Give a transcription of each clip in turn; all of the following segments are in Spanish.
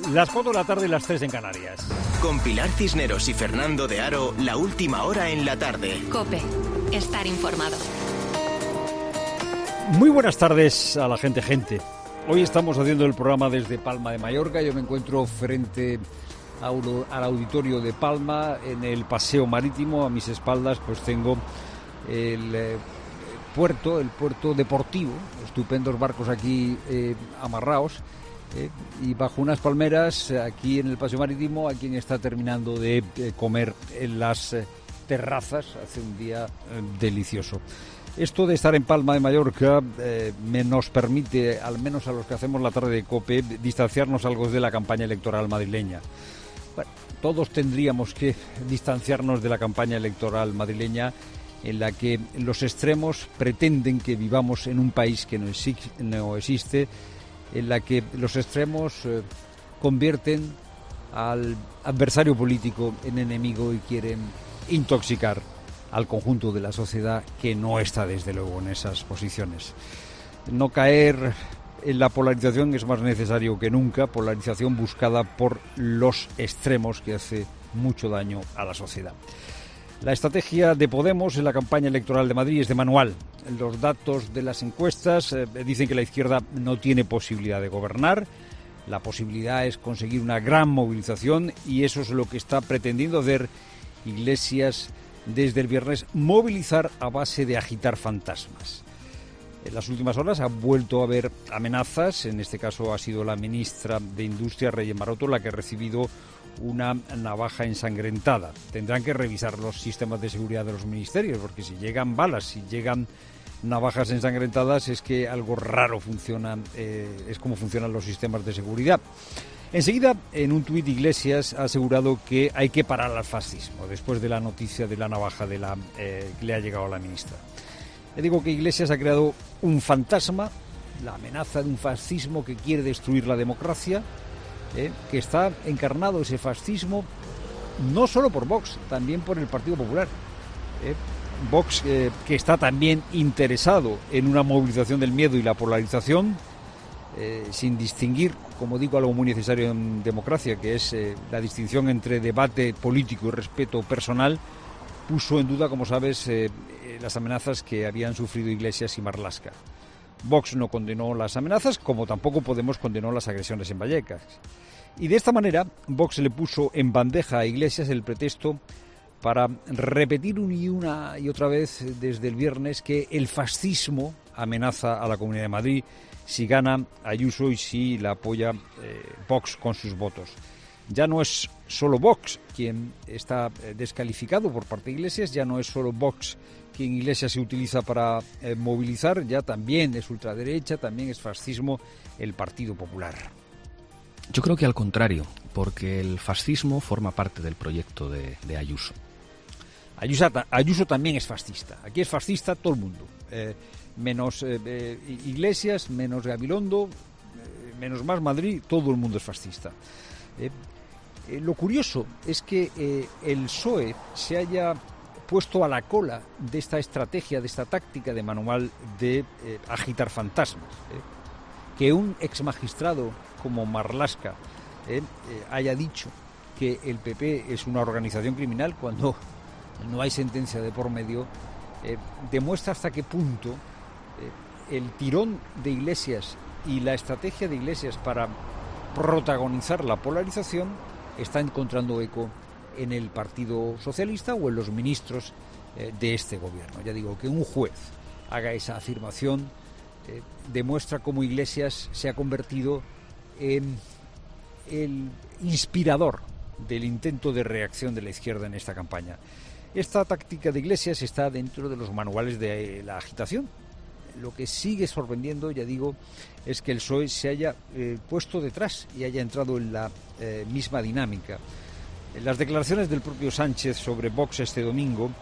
Las 4 de la tarde y las 3 en Canarias. Con Pilar Cisneros y Fernando de Aro, la última hora en la tarde. COPE. Estar informado. Muy buenas tardes a la gente. Hoy estamos haciendo el programa desde Palma de Mallorca. Yo me encuentro frente al auditorio de Palma, en el paseo marítimo. A mis espaldas pues tengo el puerto deportivo, estupendos barcos aquí amarrados, y bajo unas palmeras aquí en el paseo marítimo a quien está terminando de comer en las terrazas. Hace un día delicioso. Esto de estar en Palma de Mallorca nos permite, al menos a los que hacemos la tarde de COPE, distanciarnos algo de la campaña electoral madrileña. Bueno, todos tendríamos que distanciarnos de la campaña electoral madrileña, en la que los extremos pretenden que vivamos en un país que no existe, en la que los extremos convierten al adversario político en enemigo y quieren intoxicar al conjunto de la sociedad, que no está desde luego en esas posiciones. No caer en la polarización es más necesario que nunca, polarización buscada por los extremos, que hace mucho daño a la sociedad. La estrategia de Podemos en la campaña electoral de Madrid es de manual. Los datos de las encuestas dicen que la izquierda no tiene posibilidad de gobernar. La posibilidad es conseguir una gran movilización, y eso es lo que está pretendiendo hacer Iglesias desde el viernes, movilizar a base de agitar fantasmas. En las últimas horas ha vuelto a haber amenazas. En este caso ha sido la ministra de Industria, Reyes Maroto, la que ha recibido una navaja ensangrentada. Tendrán que revisar los sistemas de seguridad de los ministerios, porque si llegan balas, si llegan navajas ensangrentadas, es que algo raro funciona, es como funcionan los sistemas de seguridad. Enseguida, en un tuit, Iglesias ha asegurado que hay que parar al fascismo, después de la noticia de la navaja que le ha llegado a la ministra. Le digo que Iglesias ha creado un fantasma, la amenaza de un fascismo que quiere destruir la democracia, que está encarnado ese fascismo no solo por Vox, también por el Partido Popular. Vox, que está también interesado en una movilización del miedo y la polarización, sin distinguir, como digo, algo muy necesario en democracia, que es la distinción entre debate político y respeto personal, puso en duda, como sabes, las amenazas que habían sufrido Iglesias y Marlaska. Vox no condenó las amenazas, como tampoco Podemos condenó las agresiones en Vallecas. Y de esta manera, Vox le puso en bandeja a Iglesias el pretexto para repetir una y otra vez desde el viernes que el fascismo amenaza a la Comunidad de Madrid si gana Ayuso y si la apoya Vox con sus votos. Ya no es solo Vox quien está descalificado por parte de Iglesias, ya no es solo Vox quien Iglesias se utiliza para movilizar, ya también es ultraderecha, también es fascismo el Partido Popular. Yo creo que al contrario, porque el fascismo forma parte del proyecto de Ayuso. Ayuso también es fascista. Aquí es fascista todo el mundo. Menos Iglesias, menos Gabilondo, menos Más Madrid, todo el mundo es fascista. Lo curioso es que el PSOE se haya puesto a la cola de esta estrategia, de esta táctica de manual de agitar fantasmas. Que un exmagistrado como Marlaska haya dicho que el PP es una organización criminal cuando no hay sentencia de por medio, demuestra hasta qué punto el tirón de Iglesias y la estrategia de Iglesias para protagonizar la polarización está encontrando eco en el Partido Socialista o en los ministros de este gobierno. Ya digo, que un juez haga esa afirmación demuestra cómo Iglesias se ha convertido en el inspirador del intento de reacción de la izquierda en esta campaña. Esta táctica de Iglesias está dentro de los manuales de la agitación. Lo que sigue sorprendiendo, ya digo, es que el PSOE se haya puesto detrás y haya entrado en la misma dinámica. Las declaraciones del propio Sánchez sobre Vox este domingo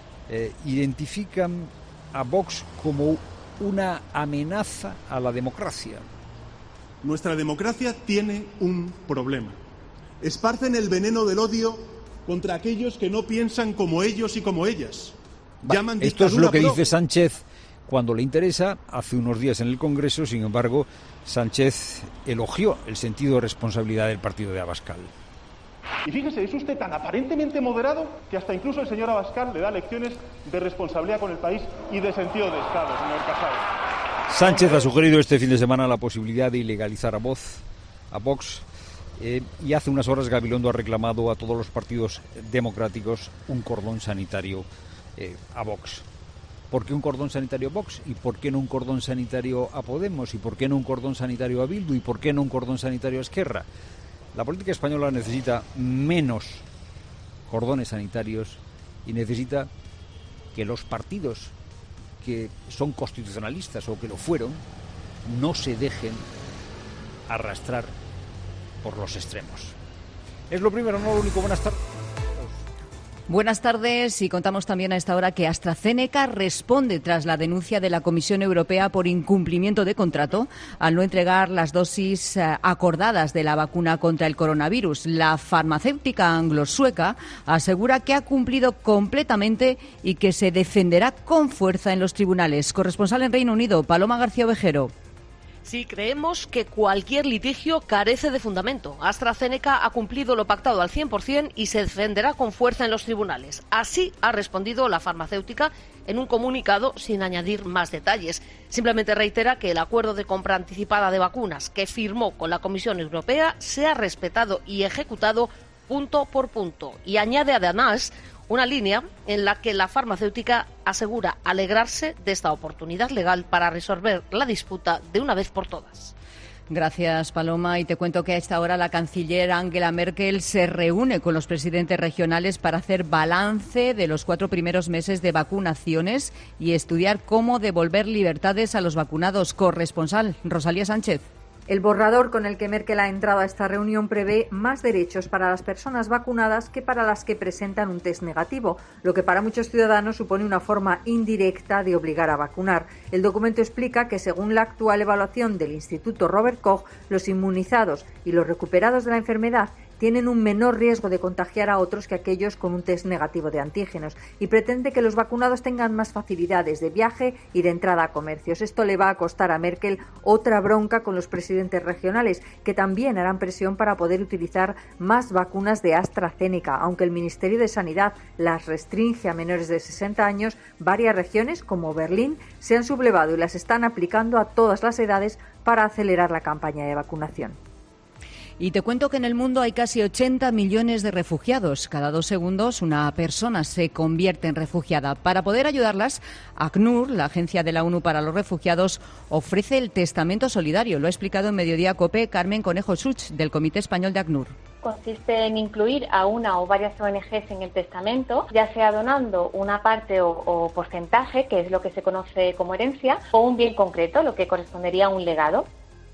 identifican a Vox como una amenaza a la democracia. Nuestra democracia tiene un problema. Esparcen el veneno del odio contra aquellos que no piensan como ellos y como ellas. Llaman esto es lo que dice Sánchez cuando le interesa. Hace unos días en el Congreso, sin embargo, Sánchez elogió el sentido de responsabilidad del partido de Abascal. Y fíjese, es usted tan aparentemente moderado que hasta incluso el señor Abascal le da lecciones de responsabilidad con el país y de sentido de Estado, señor Casado. Sánchez ha sugerido este fin de semana la posibilidad de ilegalizar a Vox, y hace unas horas Gabilondo ha reclamado a todos los partidos democráticos un cordón sanitario a Vox. ¿Por qué un cordón sanitario a Vox? ¿Y por qué no un cordón sanitario a Podemos? ¿Y por qué no un cordón sanitario a Bildu? ¿Y por qué no un cordón sanitario a Esquerra? La política española necesita menos cordones sanitarios y necesita que los partidos que son constitucionalistas o que lo fueron no se dejen arrastrar por los extremos. Es lo primero, no lo único. Buenas tardes. Buenas tardes, y contamos también a esta hora que AstraZeneca responde tras la denuncia de la Comisión Europea por incumplimiento de contrato al no entregar las dosis acordadas de la vacuna contra el coronavirus. La farmacéutica anglo-sueca asegura que ha cumplido completamente y que se defenderá con fuerza en los tribunales. Corresponsal en Reino Unido, Paloma García Ovejero. Sí, creemos que cualquier litigio carece de fundamento. AstraZeneca ha cumplido lo pactado al 100% y se defenderá con fuerza en los tribunales. Así ha respondido la farmacéutica en un comunicado sin añadir más detalles. Simplemente reitera que el acuerdo de compra anticipada de vacunas que firmó con la Comisión Europea se ha respetado y ejecutado punto por punto. Y añade además una línea en la que la farmacéutica asegura alegrarse de esta oportunidad legal para resolver la disputa de una vez por todas. Gracias, Paloma. Y te cuento que a esta hora la canciller Angela Merkel se reúne con los presidentes regionales para hacer balance de los 4 primeros meses de vacunaciones y estudiar cómo devolver libertades a los vacunados. Corresponsal, Rosalía Sánchez. El borrador con el que Merkel ha entrado a esta reunión prevé más derechos para las personas vacunadas que para las que presentan un test negativo, lo que para muchos ciudadanos supone una forma indirecta de obligar a vacunar. El documento explica que, según la actual evaluación del Instituto Robert Koch, los inmunizados y los recuperados de la enfermedad tienen un menor riesgo de contagiar a otros que aquellos con un test negativo de antígenos, y pretende que los vacunados tengan más facilidades de viaje y de entrada a comercios. Esto le va a costar a Merkel otra bronca con los presidentes regionales, que también harán presión para poder utilizar más vacunas de AstraZeneca. Aunque el Ministerio de Sanidad las restringe a menores de 60 años, varias regiones, como Berlín, se han sublevado y las están aplicando a todas las edades para acelerar la campaña de vacunación. Y te cuento que en el mundo hay casi 80 millones de refugiados. Cada 2 segundos una persona se convierte en refugiada. Para poder ayudarlas, ACNUR, la Agencia de la ONU para los Refugiados, ofrece el testamento solidario. Lo ha explicado en Mediodía COPE Carmen Conejo Such, del Comité Español de ACNUR. Consiste en incluir a una o varias ONGs en el testamento, ya sea donando una parte o porcentaje, que es lo que se conoce como herencia, o un bien concreto, lo que correspondería a un legado.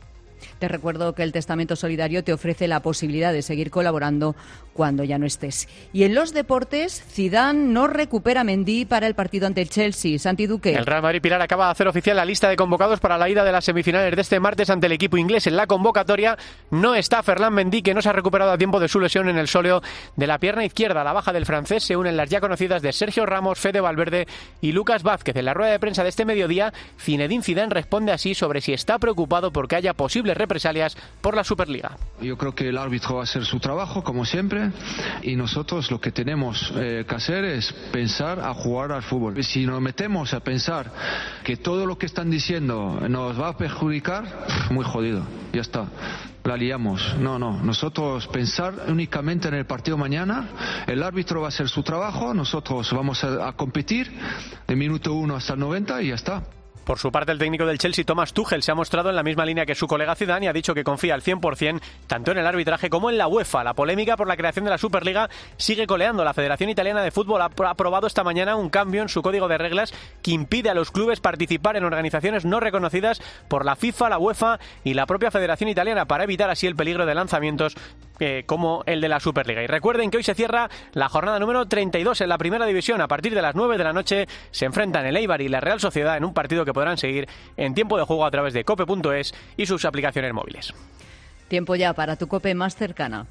Te recuerdo que el Testamento Solidario te ofrece la posibilidad de seguir colaborando cuando ya no estés. Y en los deportes, Zidane no recupera a Mendy para el partido ante el Chelsea. Santi Duque. El Real Madrid Pilar acaba de hacer oficial la lista de convocados para la ida de las semifinales de este martes ante el equipo inglés. En la convocatoria no está Ferland Mendy, que no se ha recuperado a tiempo de su lesión en el sóleo de la pierna izquierda. A la baja del francés se unen las ya conocidas de Sergio Ramos, Fede Valverde y Lucas Vázquez. En la rueda de prensa de este mediodía, Zinedine Zidane responde así sobre si está preocupado porque haya posibles represalias por la Superliga. Yo creo que el árbitro va a hacer su trabajo, como siempre, y nosotros lo que tenemos que hacer es pensar a jugar al fútbol. Si nos metemos a pensar que todo lo que están diciendo nos va a perjudicar, muy jodido, ya está. La liamos. No, nosotros pensar únicamente en el partido mañana, el árbitro va a hacer su trabajo, nosotros vamos a competir de minuto 1 hasta el 90 y ya está. Por su parte, el técnico del Chelsea, Thomas Tuchel, se ha mostrado en la misma línea que su colega Zidane y ha dicho que confía al 100% tanto en el arbitraje como en la UEFA. La polémica por la creación de la Superliga sigue coleando. La Federación Italiana de Fútbol ha aprobado esta mañana un cambio en su código de reglas que impide a los clubes participar en organizaciones no reconocidas por la FIFA, la UEFA y la propia Federación Italiana, para evitar así el peligro de lanzamientos como el de la Superliga. Y recuerden que hoy se cierra la jornada número 32 en la Primera División. A partir de las 9 de la noche se enfrentan el Eibar y la Real Sociedad en un partido que podrán seguir en tiempo de juego a través de cope.es y sus aplicaciones móviles. Tiempo ya para tu COPE más cercana.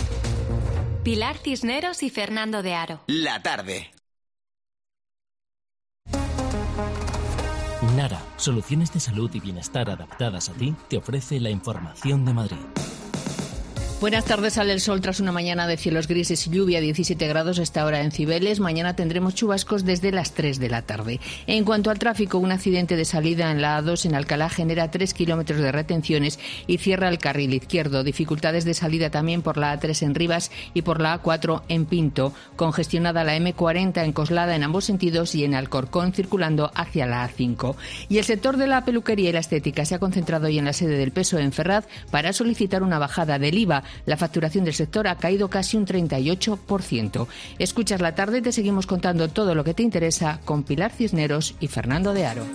Pilar Cisneros y Fernando de Aro. La tarde. Soluciones de salud y bienestar adaptadas a ti te ofrece la Información de Madrid. Buenas tardes, sale el sol tras una mañana de cielos grises y lluvia, 17 grados esta hora en Cibeles. Mañana tendremos chubascos desde las 3 de la tarde. En cuanto al tráfico, un accidente de salida en la A2 en Alcalá genera 3 kilómetros de retenciones y cierra el carril izquierdo. Dificultades de salida también por la A3 en Rivas y por la A4 en Pinto. Congestionada la M40 en Coslada en ambos sentidos y en Alcorcón circulando hacia la A5. Y el sector de la peluquería y la estética se ha concentrado hoy en la sede del PSOE en Ferraz para solicitar una bajada del IVA. La facturación del sector ha caído casi un 38%. Escuchas la tarde y te seguimos contando todo lo que te interesa con Pilar Cisneros y Fernando de Aro.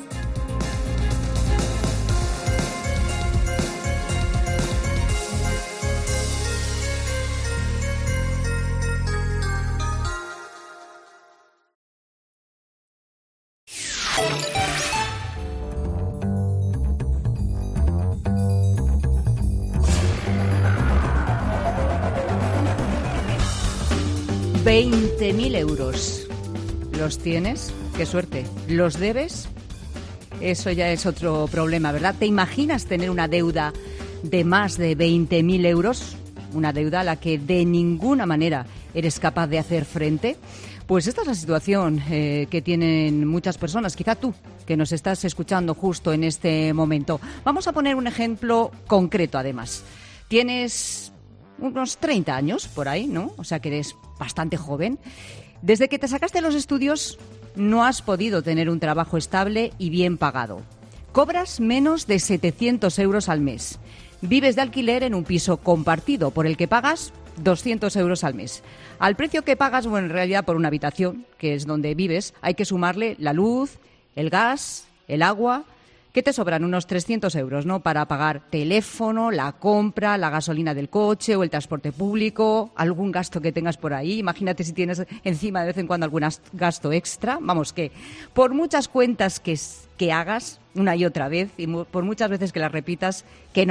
€20.000. ¿Los tienes? ¡Qué suerte! ¿Los debes? Eso ya es otro problema, ¿verdad? ¿Te imaginas tener una deuda de más de 20.000 euros? Una deuda a la que de ninguna manera eres capaz de hacer frente. Pues esta es la situación que tienen muchas personas, quizá tú, que nos estás escuchando justo en este momento. Vamos a poner un ejemplo concreto, además. Tienes unos 30 años por ahí, ¿no? O sea que eres bastante joven. Desde que te sacaste los estudios no has podido tener un trabajo estable y bien pagado. Cobras menos de 700 euros al mes. Vives de alquiler en un piso compartido por el que pagas 200 euros al mes. Al precio que pagas, bueno, en realidad por una habitación, que es donde vives, hay que sumarle la luz, el gas, el agua. ¿Qué te sobran? Unos 300 euros, ¿no? Para pagar teléfono, la compra, la gasolina del coche o el transporte público, algún gasto que tengas por ahí. Imagínate si tienes encima de vez en cuando algún gasto extra. Vamos, que por muchas cuentas que hagas una y otra vez y por muchas veces que las repitas, que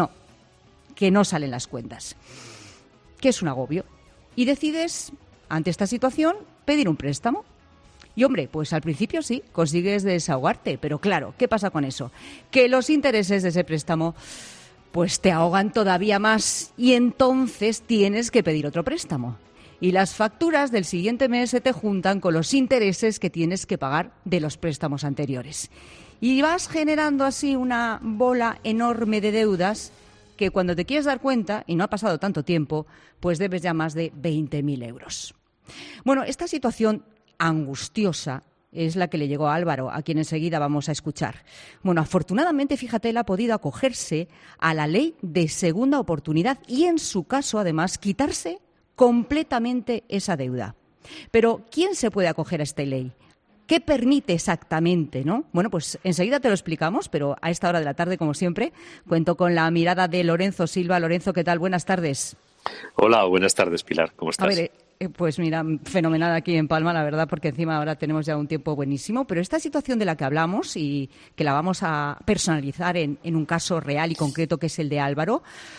no salen las cuentas. Que es un agobio. Y decides, ante esta situación, pedir un préstamo. Y, hombre, pues al principio sí, consigues desahogarte, pero claro, ¿qué pasa con eso? Que los intereses de ese préstamo pues te ahogan todavía más y entonces tienes que pedir otro préstamo. Y las facturas del siguiente mes se te juntan con los intereses que tienes que pagar de los préstamos anteriores. Y vas generando así una bola enorme de deudas que cuando te quieres dar cuenta, y no ha pasado tanto tiempo, pues debes ya más de 20.000 euros. Bueno, esta situación angustiosa es la que le llegó a Álvaro, a quien enseguida vamos a escuchar. Bueno, afortunadamente, fíjate, él ha podido acogerse a la ley de segunda oportunidad y, en su caso, además, quitarse completamente esa deuda. Pero, ¿quién se puede acoger a esta ley? ¿Qué permite exactamente, no? Bueno, pues enseguida te lo explicamos, pero a esta hora de la tarde, como siempre, cuento con la mirada de Lorenzo Silva. Lorenzo, ¿qué tal? Buenas tardes. Hola, buenas tardes, Pilar. ¿Cómo estás? A ver, pues mira, fenomenal aquí en Palma, la verdad, porque encima ahora tenemos ya un tiempo buenísimo, pero esta situación de la que hablamos y que la vamos a personalizar en un caso real y concreto que es el de Álvaro,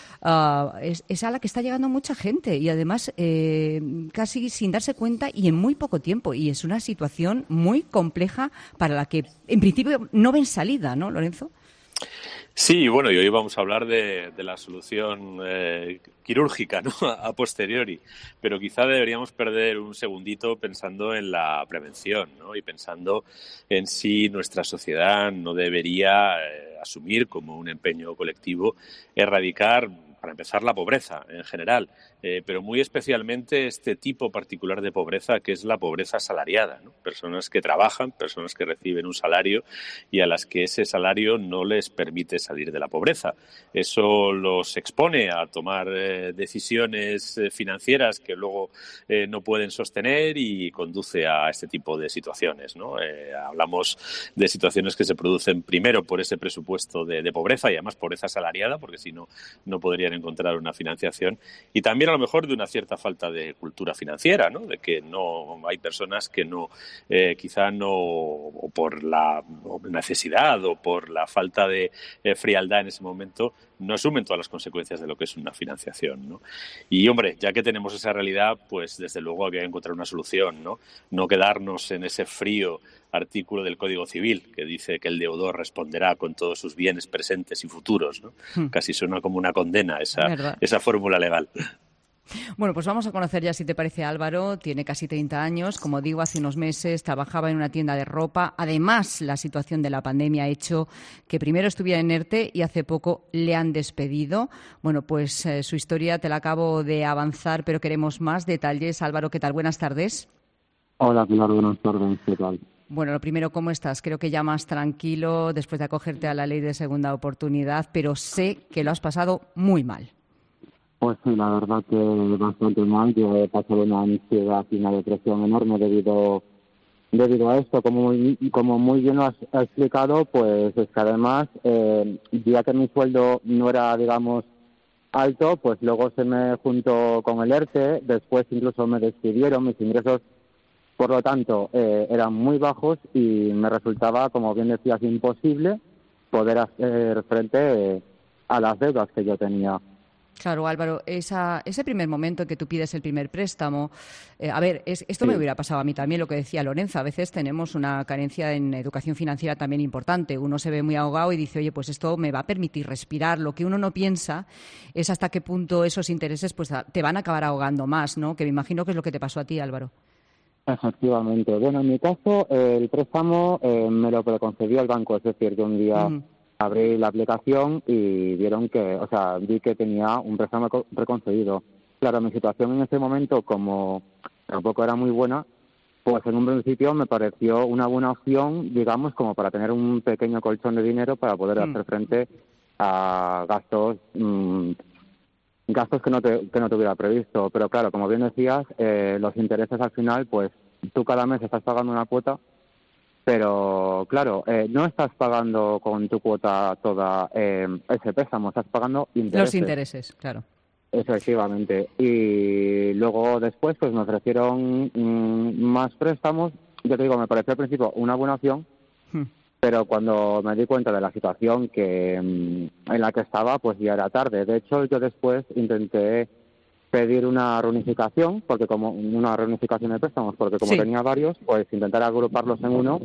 es a la que está llegando mucha gente y además casi sin darse cuenta y en muy poco tiempo. Y es una situación muy compleja para la que en principio no ven salida, ¿no, Lorenzo? Sí, bueno, y hoy vamos a hablar de la solución quirúrgica, ¿no? A posteriori, pero quizá deberíamos perder un segundito pensando en la prevención, ¿no? Y pensando en si nuestra sociedad no debería asumir como un empeño colectivo erradicar, para empezar, la pobreza en general, pero muy especialmente este tipo particular de pobreza que es la pobreza asalariada, ¿no? Personas que trabajan, personas que reciben un salario y a las que ese salario no les permite salir de la pobreza. Eso los expone a tomar decisiones financieras que luego no pueden sostener y conduce a este tipo de situaciones, ¿no? Hablamos de situaciones que se producen primero por ese presupuesto de pobreza y además pobreza asalariada, porque si no, no podrían encontrar una financiación, y también a lo mejor de una cierta falta de cultura financiera, ¿no? De que no hay personas que no, quizá no, o por la necesidad o por la falta de frialdad en ese momento, no asumen todas las consecuencias de lo que es una financiación, ¿no? Y, hombre, ya que tenemos esa realidad, pues desde luego había que encontrar una solución, ¿no? No quedarnos en ese frío artículo del Código Civil que dice que el deudor responderá con todos sus bienes presentes y futuros, ¿no? Casi suena como una condena esa fórmula legal. Bueno, pues vamos a conocer ya, si te parece, Álvaro. Tiene casi 30 años. Como digo, hace unos meses trabajaba en una tienda de ropa. Además, la situación de la pandemia ha hecho que primero estuviera en ERTE y hace poco le han despedido. Bueno, pues su historia te la acabo de avanzar, pero queremos más detalles. Álvaro, ¿qué tal? Buenas tardes. Hola, Pilar, buenas tardes. ¿Qué tal? Bueno, lo primero, ¿cómo estás? Creo que ya más tranquilo después de acogerte a la ley de segunda oportunidad, pero sé que lo has pasado muy mal. Pues sí, la verdad que bastante mal. Yo he pasado una ansiedad y una depresión enorme debido a esto. Como muy bien lo has explicado, pues es que además, ya que mi sueldo no era, digamos, alto, pues luego se me juntó con el ERTE, después incluso me despidieron, mis ingresos, por lo tanto, eran muy bajos y me resultaba, como bien decías, imposible poder hacer frente a las deudas que yo tenía. Claro, Álvaro, ese primer momento en que tú pides el primer préstamo, esto me hubiera pasado a mí también, lo que decía Lorenzo, a veces tenemos una carencia en educación financiera también importante, uno se ve muy ahogado y dice, oye, pues esto me va a permitir respirar, lo que uno no piensa es hasta qué punto esos intereses pues te van a acabar ahogando más, ¿no? Que me imagino que es lo que te pasó a ti, Álvaro. Efectivamente. Bueno, en mi caso, el préstamo me lo preconcedió el banco, es decir, que un día abrí la aplicación y vi que tenía un préstamo preconcedido. Claro, mi situación en ese momento, como tampoco era muy buena, pues en un principio me pareció una buena opción, digamos, como para tener un pequeño colchón de dinero para poder hacer frente a gastos que no tuviera previsto. Pero claro, como bien decías, los intereses al final, pues tú cada mes estás pagando una cuota, pero claro, no estás pagando con tu cuota toda ese préstamo, estás pagando intereses. Los intereses, claro. Efectivamente. Y luego después pues me ofrecieron más préstamos. Yo te digo, me pareció al principio una buena opción, pero cuando me di cuenta de la situación en la que estaba, pues ya era tarde. De hecho, yo después intenté pedir una reunificación, una reunificación de préstamos, porque como tenía varios, pues intentar agruparlos en uno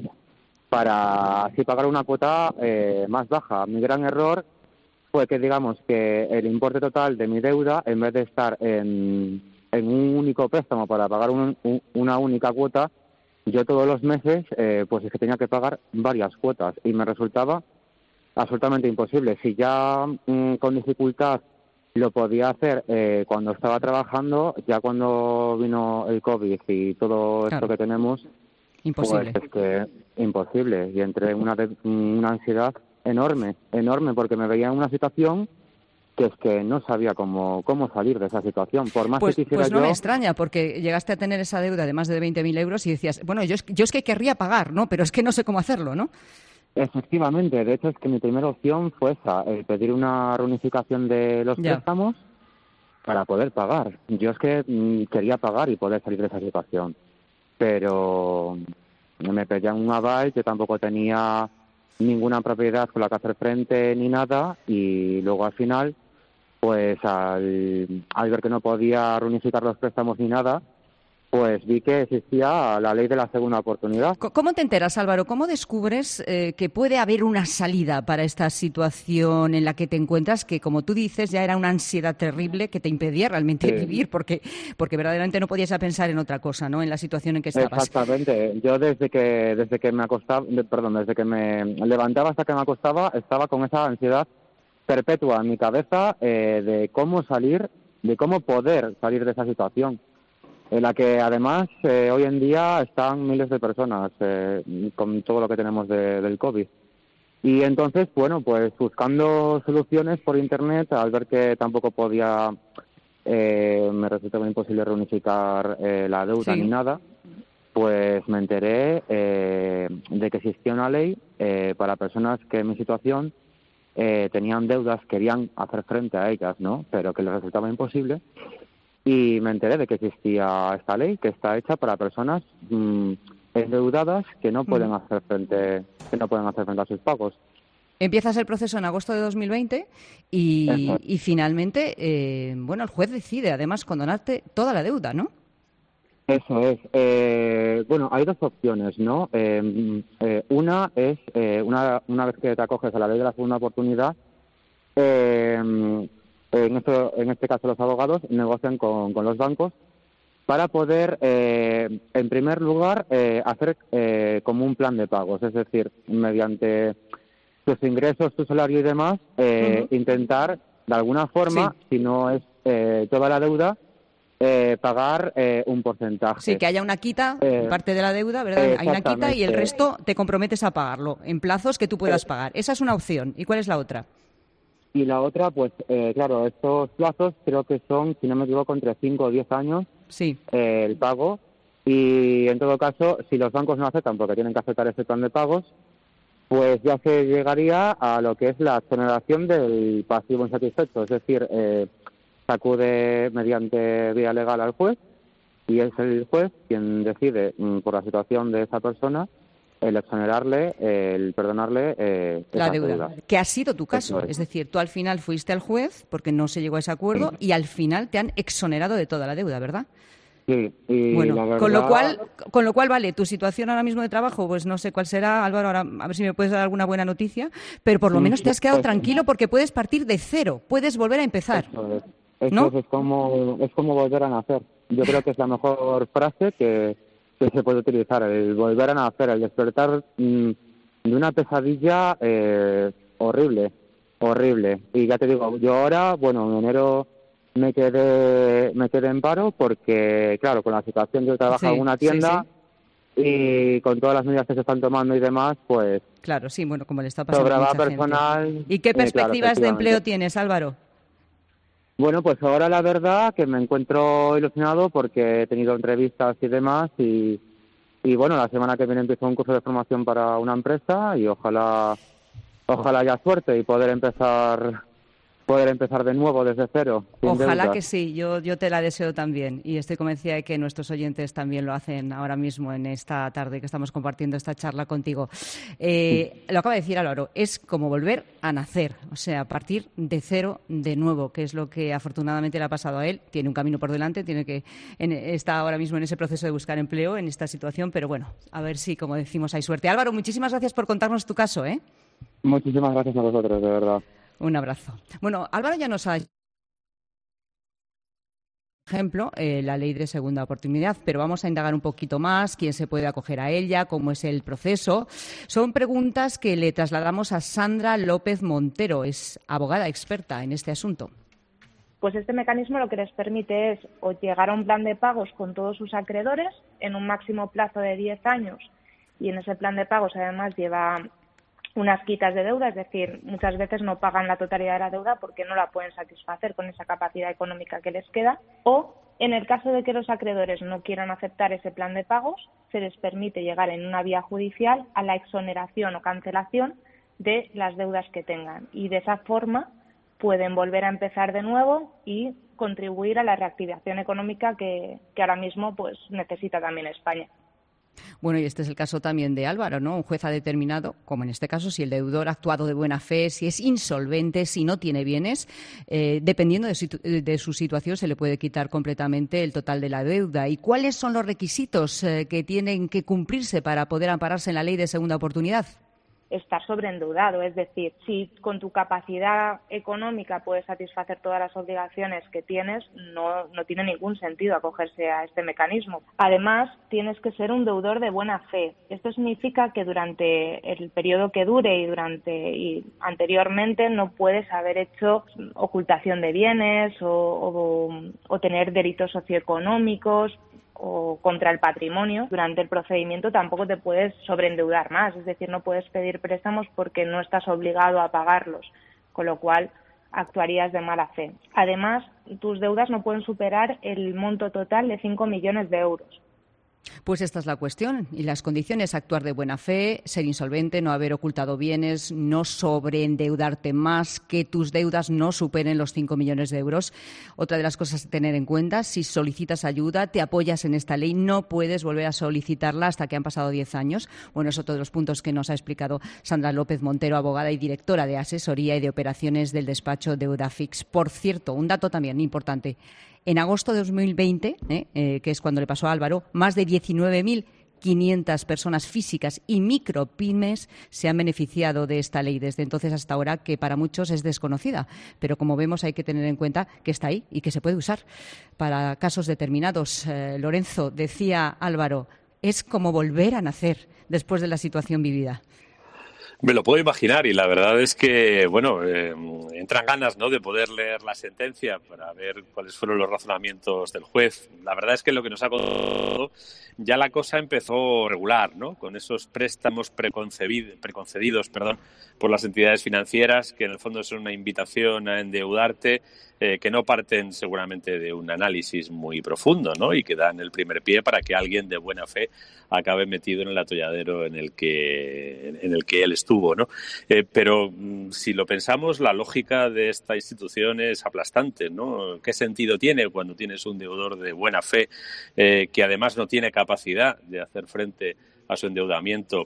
para así pagar una cuota más baja. Mi gran error fue que, digamos, que el importe total de mi deuda, en vez de estar en un único préstamo para pagar una única cuota, yo todos los meses, pues es que tenía que pagar varias cuotas y me resultaba absolutamente imposible. Si ya con dificultad lo podía hacer cuando estaba trabajando, ya cuando vino el COVID y todo esto que tenemos, imposible. Pues es que imposible. Y entré en una ansiedad enorme, porque me veía en una situación que es que no sabía cómo salir de esa situación. Por más que quisiera no me extraña, porque llegaste a tener esa deuda de más de 20.000 euros y decías, bueno, yo es que querría pagar, ¿no? Pero es que no sé cómo hacerlo, ¿no? Efectivamente. De hecho, es que mi primera opción fue esa, pedir una reunificación de los préstamos para poder pagar. Yo es que quería pagar y poder salir de esa situación. Pero me pedían un aval, yo tampoco tenía ninguna propiedad con la que hacer frente ni nada, y luego al final, pues al ver que no podía reunificar los préstamos ni nada, pues vi que existía la ley de la segunda oportunidad. ¿Cómo te enteras, Álvaro? ¿Cómo descubres que puede haber una salida para esta situación en la que te encuentras, que, como tú dices, ya era una ansiedad terrible que te impedía realmente vivir, porque verdaderamente no podías pensar en otra cosa, ¿no? En la situación en que estabas. Exactamente. Yo desde que me levantaba hasta que me acostaba, estaba con esa ansiedad perpetua en mi cabeza de cómo poder salir de esa situación, en la que además hoy en día están miles de personas con todo lo que tenemos del COVID. Y entonces, bueno, pues buscando soluciones por Internet, al ver que tampoco podía, me resultaba imposible reunificar la deuda ni nada, pues me enteré de que existía una ley para personas que en mi situación tenían deudas, querían hacer frente a ellas, ¿no? Pero que les resultaba imposible. Y me enteré de que existía esta ley, que está hecha para personas endeudadas que no pueden hacer frente a sus pagos. Empiezas el proceso en agosto de 2020 y finalmente, bueno, el juez decide además condonarte toda la deuda, ¿no? Eso es. Bueno, hay dos opciones, ¿no? Una es, una vez que te acoges a la ley de la segunda oportunidad, en este caso los abogados negocian con los bancos para poder, en primer lugar, hacer como un plan de pagos, es decir, mediante tus ingresos, tu salario y demás, intentar, de alguna forma, si no es toda la deuda, pagar un porcentaje. Sí, que haya una quita, parte de la deuda, ¿verdad? Hay una quita y el resto te comprometes a pagarlo en plazos que tú puedas pagar. Esa es una opción. ¿Y cuál es la otra? Y la otra, pues, claro, estos plazos creo que son, si no me equivoco, entre 5 o 10 años el pago. Y en todo caso, si los bancos no aceptan, porque tienen que aceptar ese plan de pagos, pues ya se llegaría a lo que es la exoneración del pasivo insatisfecho. Es decir, se acude mediante vía legal al juez y es el juez quien decide, por la situación de esa persona, el exonerarle, el perdonarle la esa deuda. Que ha sido tu caso. Es decir, tú al final fuiste al juez porque no se llegó a ese acuerdo y al final te han exonerado de toda la deuda, ¿verdad? Sí, y bueno, la verdad... con lo cual, vale, tu situación ahora mismo de trabajo, pues no sé cuál será, Álvaro, ahora a ver si me puedes dar alguna buena noticia, pero por lo menos te has quedado tranquilo porque puedes partir de cero, puedes volver a empezar. Eso es como volver a nacer. Yo creo que es la mejor frase que se puede utilizar, el volver a nacer, el despertar de una pesadilla horrible. Y ya te digo, yo ahora, bueno, en enero me quedé en paro porque, claro, con la situación, yo trabajo en una tienda y con todas las medidas que se están tomando y demás, pues... Claro, sí, bueno, como le está pasando a mucha personal, gente. ¿Y qué perspectivas de empleo tienes, Álvaro? Bueno, pues ahora la verdad que me encuentro ilusionado porque he tenido entrevistas y demás y bueno, la semana que viene empiezo un curso de formación para una empresa y ojalá haya suerte y poder empezar de nuevo desde cero. Ojalá que sí, yo te la deseo también y estoy convencida de que nuestros oyentes también lo hacen ahora mismo en esta tarde que estamos compartiendo esta charla contigo. Lo acaba de decir Álvaro, es como volver a nacer, o sea, partir de cero de nuevo, que es lo que afortunadamente le ha pasado a él. Tiene un camino por delante, está ahora mismo en ese proceso de buscar empleo en esta situación, pero bueno, a ver si, como decimos, hay suerte. Álvaro, muchísimas gracias por contarnos tu caso, ¿eh? Muchísimas gracias a vosotros, de verdad. Un abrazo. Bueno, Álvaro ya nos ha ejemplo, la ley de segunda oportunidad, pero vamos a indagar un poquito más, quién se puede acoger a ella, cómo es el proceso. Son preguntas que le trasladamos a Sandra López Montero, es abogada experta en este asunto. Pues este mecanismo lo que les permite es o llegar a un plan de pagos con todos sus acreedores en un máximo plazo de 10 años y en ese plan de pagos además lleva unas quitas de deuda, es decir, muchas veces no pagan la totalidad de la deuda porque no la pueden satisfacer con esa capacidad económica que les queda, o en el caso de que los acreedores no quieran aceptar ese plan de pagos, se les permite llegar en una vía judicial a la exoneración o cancelación de las deudas que tengan y de esa forma pueden volver a empezar de nuevo y contribuir a la reactivación económica que ahora mismo pues necesita también España. Bueno, y este es el caso también de Álvaro, ¿no? Un juez ha determinado, como en este caso, si el deudor ha actuado de buena fe, si es insolvente, si no tiene bienes, dependiendo de su situación, se le puede quitar completamente el total de la deuda. ¿Y cuáles son los requisitos que tienen que cumplirse para poder ampararse en la ley de segunda oportunidad? Estar sobreendeudado, es decir, si con tu capacidad económica puedes satisfacer todas las obligaciones que tienes, no tiene ningún sentido acogerse a este mecanismo. Además, tienes que ser un deudor de buena fe. Esto significa que durante el periodo que dure y anteriormente no puedes haber hecho ocultación de bienes o tener delitos socioeconómicos o contra el patrimonio. Durante el procedimiento tampoco te puedes sobreendeudar más, es decir, no puedes pedir préstamos porque no estás obligado a pagarlos, con lo cual actuarías de mala fe. Además, tus deudas no pueden superar el monto total de 5 millones de euros. Pues esta es la cuestión. Y las condiciones: actuar de buena fe, ser insolvente, no haber ocultado bienes, no sobreendeudarte más, que tus deudas no superen los 5 millones de euros. Otra de las cosas a tener en cuenta: si solicitas ayuda, te apoyas en esta ley, no puedes volver a solicitarla hasta que han pasado 10 años. Bueno, es otro de los puntos que nos ha explicado Sandra López Montero, abogada y directora de asesoría y de operaciones del despacho de Eudafix. Por cierto, un dato también importante. En agosto de 2020, que es cuando le pasó a Álvaro, más de 19.500 personas físicas y micropymes se han beneficiado de esta ley desde entonces hasta ahora, que para muchos es desconocida. Pero como vemos, hay que tener en cuenta que está ahí y que se puede usar para casos determinados. Lorenzo, decía Álvaro, es como volver a nacer después de la situación vivida. Me lo puedo imaginar, y la verdad es que, bueno, entran ganas, ¿no?, de poder leer la sentencia para ver cuáles fueron los razonamientos del juez. La verdad es que lo que nos ha contado, ya la cosa empezó regular, ¿no?, con esos préstamos preconcedidos por las entidades financieras, que en el fondo son una invitación a endeudarte, que no parten seguramente de un análisis muy profundo, ¿no?, y que dan el primer pie para que alguien de buena fe acabe metido en el atolladero en el que él estuvo, ¿no? Pero si lo pensamos, la lógica de esta institución es aplastante, ¿no? ¿Qué sentido tiene cuando tienes un deudor de buena fe que además no tiene capacidad de hacer frente a su endeudamiento,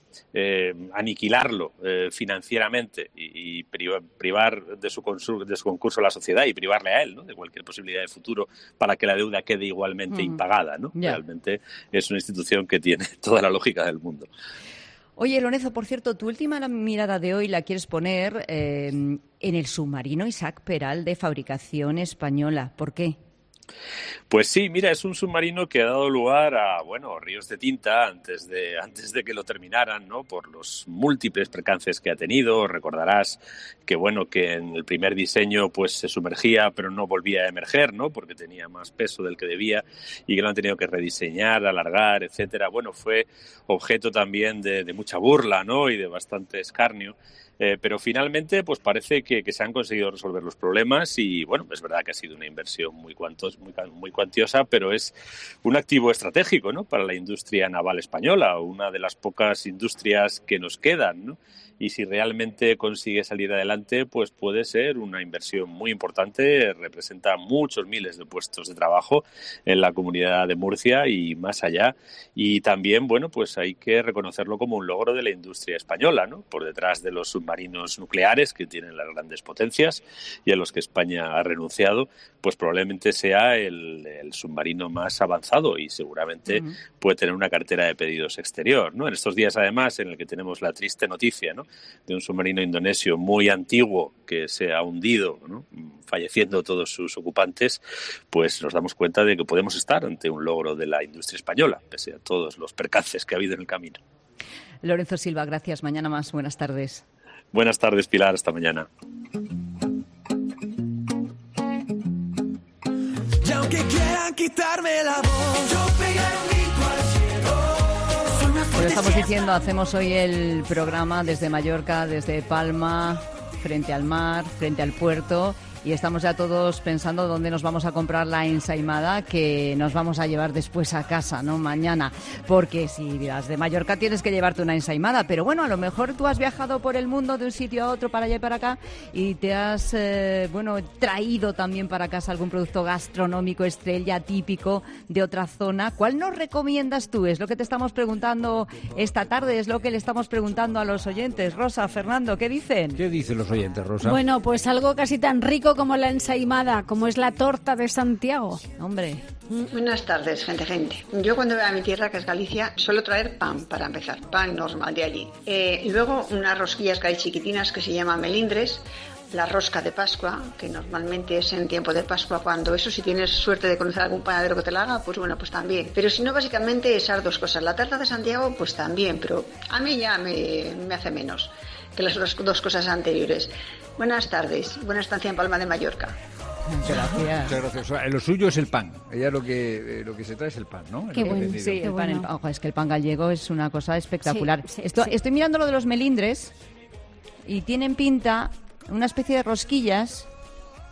aniquilarlo financieramente y privar de su concurso a la sociedad y privarle a él, ¿no?, de cualquier posibilidad de futuro para que la deuda quede igualmente impagada, ¿no? Yeah. Realmente es una institución que tiene toda la lógica del mundo. Oye, Lorenzo, por cierto, tu última mirada de hoy la quieres poner en el submarino Isaac Peral, de fabricación española. ¿Por qué? Pues sí, mira, es un submarino que ha dado lugar a, bueno, ríos de tinta antes de que lo terminaran, ¿no?, por los múltiples percances que ha tenido. Recordarás que, bueno, que en el primer diseño pues se sumergía pero no volvía a emerger, ¿no?, porque tenía más peso del que debía y que lo han tenido que rediseñar, alargar, etcétera. Bueno, fue objeto también de mucha burla, ¿no?, y de bastante escarnio. Pero finalmente pues parece que se han conseguido resolver los problemas y, bueno, es verdad que ha sido una inversión muy cuantiosa, pero es un activo estratégico, ¿no?, para la industria naval española, una de las pocas industrias que nos quedan, ¿no? Y si realmente consigue salir adelante, pues puede ser una inversión muy importante, representa muchos miles de puestos de trabajo en la comunidad de Murcia y más allá. Y también, bueno, pues hay que reconocerlo como un logro de la industria española, ¿no?, por detrás de los submarinos nucleares que tienen las grandes potencias y a los que España ha renunciado, pues probablemente sea el submarino más avanzado y seguramente puede tener una cartera de pedidos exterior, ¿no? En estos días, además, en el que tenemos la triste noticia, ¿no?, de un submarino indonesio muy antiguo que se ha hundido, ¿no?, falleciendo todos sus ocupantes, pues nos damos cuenta de que podemos estar ante un logro de la industria española, pese a todos los percances que ha habido en el camino. Lorenzo Silva, gracias. Mañana más. Buenas tardes. Buenas tardes, Pilar. Hasta mañana. Y aunque quieran quitarme la voz, yo pegaré un grito al cielo. Pero estamos diciendo, hacemos hoy el programa desde Mallorca, desde Palma, frente al mar, frente al puerto. Y estamos ya todos pensando dónde nos vamos a comprar la ensaimada que nos vamos a llevar después a casa, ¿no?, mañana. Porque si vas de Mallorca tienes que llevarte una ensaimada. Pero bueno, a lo mejor tú has viajado por el mundo de un sitio a otro, para allá y para acá, y te has, traído también para casa algún producto gastronómico estrella típico de otra zona. ¿Cuál nos recomiendas tú? Es lo que te estamos preguntando esta tarde, es lo que le estamos preguntando a los oyentes. Rosa, Fernando, ¿qué dicen? ¿Qué dicen los oyentes, Rosa? Bueno, pues algo casi tan rico como la ensaimada, como es la torta de Santiago. Hombre. Buenas tardes, gente. Yo cuando voy a mi tierra, que es Galicia, suelo traer pan para empezar, pan normal de allí. Luego unas rosquillas que hay chiquitinas que se llaman melindres, la rosca de Pascua, que normalmente es en tiempo de Pascua, cuando eso, si tienes suerte de conocer algún panadero que te la haga, pues bueno, pues también. Pero si no, básicamente esas dos cosas. La tarta de Santiago, pues también, pero a mí ya me hace menos que las dos cosas anteriores. Buenas tardes, buena estancia en Palma de Mallorca. Gracias. Muchas gracias. O sea, lo suyo es el pan. Ella lo que se trae es el pan, ¿no? Qué bueno. Sí, el pan. Ojo, es que el pan gallego es una cosa espectacular. Sí. Estoy mirando lo de los melindres y tienen pinta una especie de rosquillas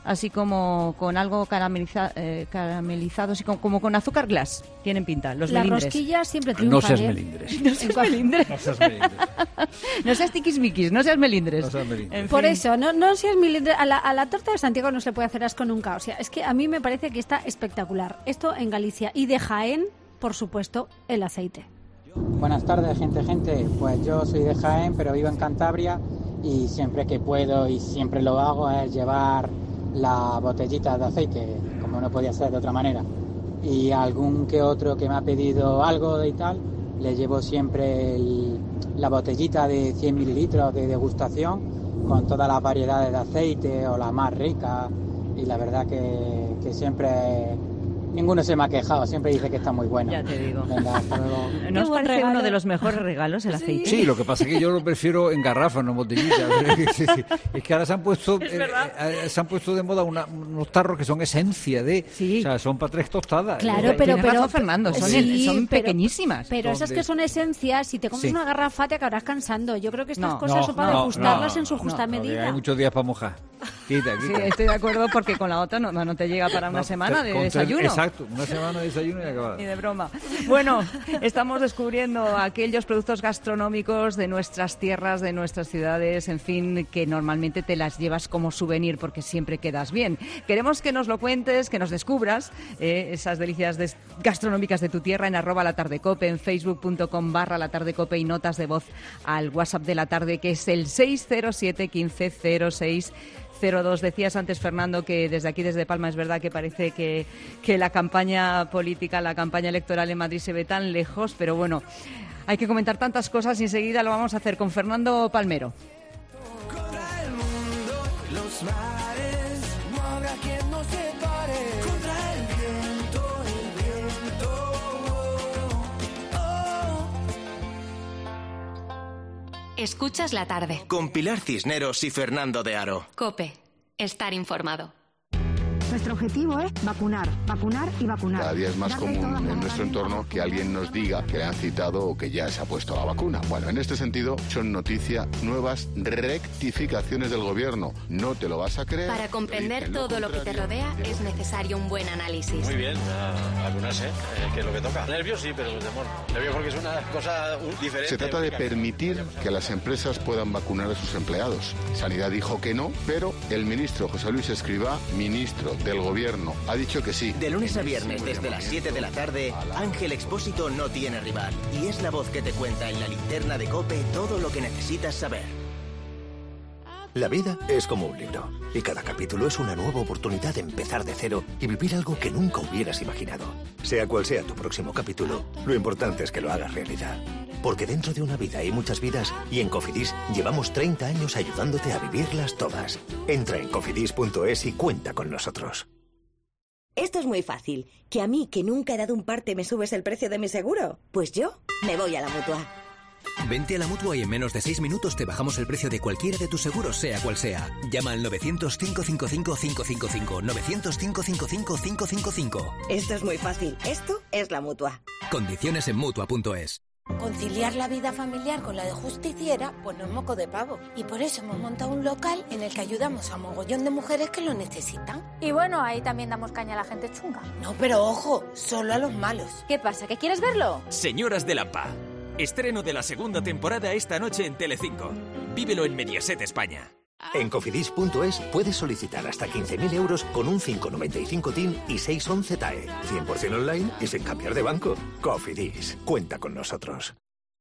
así como con algo caramelizado, así como con azúcar glass. Tienen pinta, los melindres. Las rosquillas siempre triunfan. No seas melindres. No seas melindres. No seas melindres. No seas tiquismiquis, no seas melindres. No seas melindres. Por eso, no seas melindres. A la torta de Santiago no se le puede hacer asco nunca. O sea, es que a mí me parece que está espectacular. Esto en Galicia. Y de Jaén, por supuesto, el aceite. Buenas tardes, gente. Pues yo soy de Jaén, pero vivo en Cantabria y siempre que puedo y siempre lo hago es llevar la botellita de aceite, como no podía ser de otra manera. Y algún que otro que me ha pedido algo y tal, le llevo siempre la botellita de 100 mililitros de degustación con todas las variedades de aceite o la más rica. Y la verdad que siempre... Ninguno se me ha quejado, siempre dice que está muy bueno. Ya te digo. Venga, hasta luego. ¿No os parece uno de los mejores regalos el aceite? Sí, lo que pasa es que yo lo prefiero en garrafa, no en botellita. Es que ahora se han puesto de moda unos tarros que son esencia de... Sí. O sea, son para 3 tostadas. Claro, pero razón, Fernando, son pequeñísimas. Pero esas que son esencias, si te compras una garrafa te acabarás cansando. Yo creo que estas cosas son para degustarlas en su justa medida. Hay muchos días para mojar. Quita. Sí, estoy de acuerdo porque con la otra no te llega para una semana de desayuno. Exacto, una semana de desayuno y acabada. Ni de broma. Bueno, estamos descubriendo aquellos productos gastronómicos de nuestras tierras, de nuestras ciudades, en fin, que normalmente te las llevas como souvenir porque siempre quedas bien. Queremos que nos lo cuentes, que nos descubras esas delicias gastronómicas de tu tierra en @latardecope, en facebook.com/latardecope y notas de voz al WhatsApp de la tarde, que es el 607 15 06 02. Decías antes, Fernando, que desde aquí, desde Palma, es verdad que parece que la campaña política, la campaña electoral en Madrid se ve tan lejos, pero bueno, hay que comentar tantas cosas y enseguida lo vamos a hacer con Fernando Palmero. Contra el mundo, los mares, no habrá quien nos separe. Contra el viento, Escuchas la tarde. Con Pilar Cisneros y Fernando de Aro. COPE. Estar informado. Nuestro objetivo es vacunar y vacunar. Cada día es más común en nuestro entorno que alguien nos diga que le han citado o que ya se ha puesto la vacuna. Bueno, en este sentido, son noticia nuevas rectificaciones del gobierno. No te lo vas a creer. Para comprender todo lo que te rodea es necesario un buen análisis. Muy bien, vacunarse, que es lo que toca. Nervios sí, pero temor. Nervios porque es una cosa diferente. Se trata de permitir que las empresas puedan vacunar a sus empleados. Sanidad dijo que no, pero el ministro José Luis Escrivá, ministro del Gobierno, ha dicho que sí. De lunes a viernes desde las 7 de la tarde, Ángel Expósito no tiene rival y es la voz que te cuenta en la linterna de COPE todo lo que necesitas saber. La vida es como un libro y cada capítulo es una nueva oportunidad de empezar de cero y vivir algo que nunca hubieras imaginado. Sea cual sea tu próximo capítulo, lo importante es que lo hagas realidad. Porque dentro de una vida hay muchas vidas y en Cofidis llevamos 30 años ayudándote a vivirlas todas. Entra en cofidis.es y cuenta con nosotros. Esto es muy fácil. ¿Que a mí, que nunca he dado un parte, me subes el precio de mi seguro? Pues yo me voy a la Mutua. Vente a la Mutua y en menos de 6 minutos te bajamos el precio de cualquiera de tus seguros, sea cual sea. Llama al 900-555-555. 900-555-555. Esto es muy fácil. Esto es la Mutua. Condiciones en Mutua.es. Conciliar la vida familiar con la de justiciera, pues no es moco de pavo. Y por eso hemos montado un local en el que ayudamos a mogollón de mujeres que lo necesitan. Y bueno, ahí también damos caña a la gente chunga. No, pero ojo, solo a los malos. ¿Qué pasa? ¿Que quieres verlo? Señoras de la PA. Estreno de la segunda temporada esta noche en Telecinco. Vívelo en Mediaset España. En cofidis.es puedes solicitar hasta 15.000 euros con un 595 TIN y 611 TAE. 100% online y sin cambiar de banco. Cofidis. Cuenta con nosotros.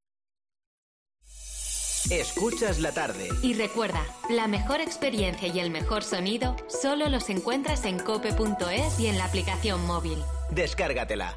Escuchas la tarde. Y recuerda, la mejor experiencia y el mejor sonido solo los encuentras en cope.es y en la aplicación móvil. Descárgatela.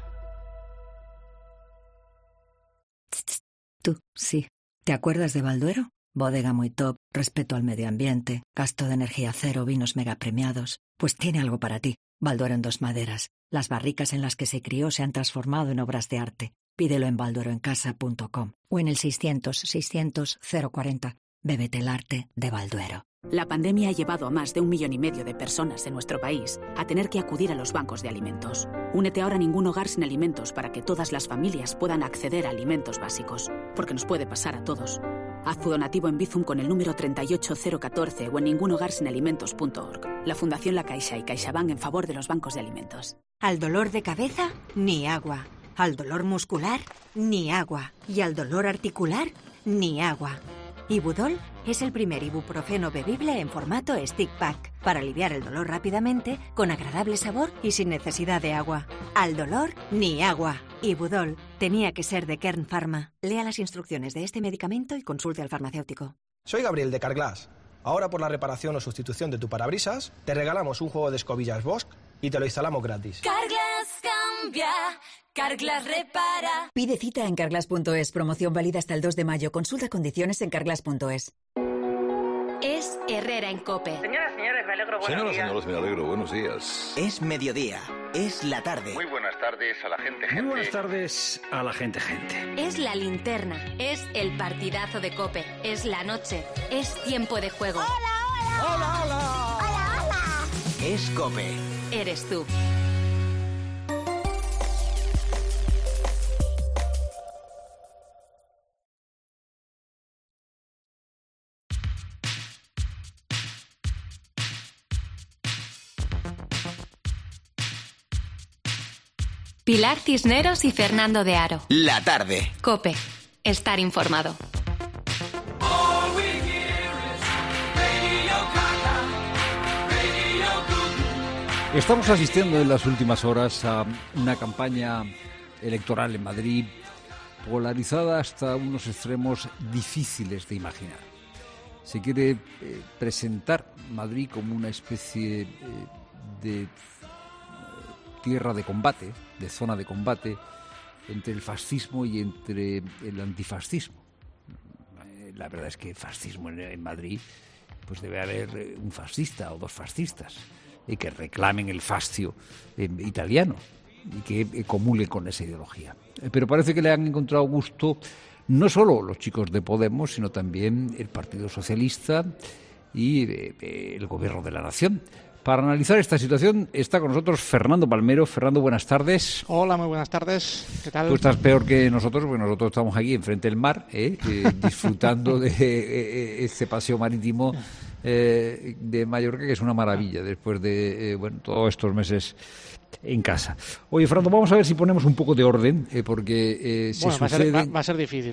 Tú, sí. ¿Te acuerdas de Balduero? Bodega muy top, respeto al medio ambiente, gasto de energía cero, vinos mega premiados. Pues tiene algo para ti. Balduero en Dos Maderas. Las barricas en las que se crió se han transformado en obras de arte. Pídelo en baldueroencasa.com o en el 600-600-040. Bébete el arte de Balduero. La pandemia ha llevado a más de 1,5 millones de personas en nuestro país a tener que acudir a los bancos de alimentos. Únete ahora a Ningún Hogar Sin Alimentos para que todas las familias puedan acceder a alimentos básicos, porque nos puede pasar a todos. Haz tu donativo en Bizum con el número 38014 o en ningunhogarsinalimentos.org. La Fundación La Caixa y CaixaBank en favor de los bancos de alimentos. Al dolor de cabeza, ni agua. Al dolor muscular, ni agua. Y al dolor articular, ni agua. Ibudol es el primer ibuprofeno bebible en formato stick pack para aliviar el dolor rápidamente, con agradable sabor y sin necesidad de agua. Al dolor, ni agua. Ibudol tenía que ser de Kern Pharma. Lea las instrucciones de este medicamento y consulte al farmacéutico. Soy Gabriel de Carglass. Ahora por la reparación o sustitución de tu parabrisas, te regalamos un juego de escobillas Bosch y te lo instalamos gratis. Carglass cambia, Carglass repara. Pide cita en carglass.es. Promoción válida hasta el 2 de mayo. Consulta condiciones en carglass.es. Es Herrera en COPE. Señoras, señores, me alegro. Señoras, me alegro. Buenos días. Es mediodía. Es la tarde. Muy buenas tardes a la gente. Muy buenas tardes a la gente. Es la linterna. Es el partidazo de COPE. Es la noche. Es tiempo de juego. ¡Hola! Es COPE. Eres tú. Pilar Cisneros y Fernando de Aro. La tarde. COPE. Estar informado. Estamos asistiendo en las últimas horas a una campaña electoral en Madrid polarizada hasta unos extremos difíciles de imaginar. Se quiere presentar Madrid como una especie de tierra de combate, de zona de combate entre el fascismo y entre el antifascismo. La verdad es que fascismo en Madrid, pues debe haber un fascista o dos fascistas que reclamen el fascio italiano y que comulguen con esa ideología. Pero parece que le han encontrado gusto no solo los chicos de Podemos, sino también el Partido Socialista y el Gobierno de la Nación. Para analizar esta situación está con nosotros Fernando Palmero. Fernando, buenas tardes. Hola, muy buenas tardes. ¿Qué tal? Tú estás peor que nosotros, porque nosotros estamos aquí enfrente del mar, disfrutando de este paseo marítimo de Mallorca, que es una maravilla después de todos estos meses en casa. Oye, Fernando, vamos a ver si ponemos un poco de orden, porque va a ser difícil.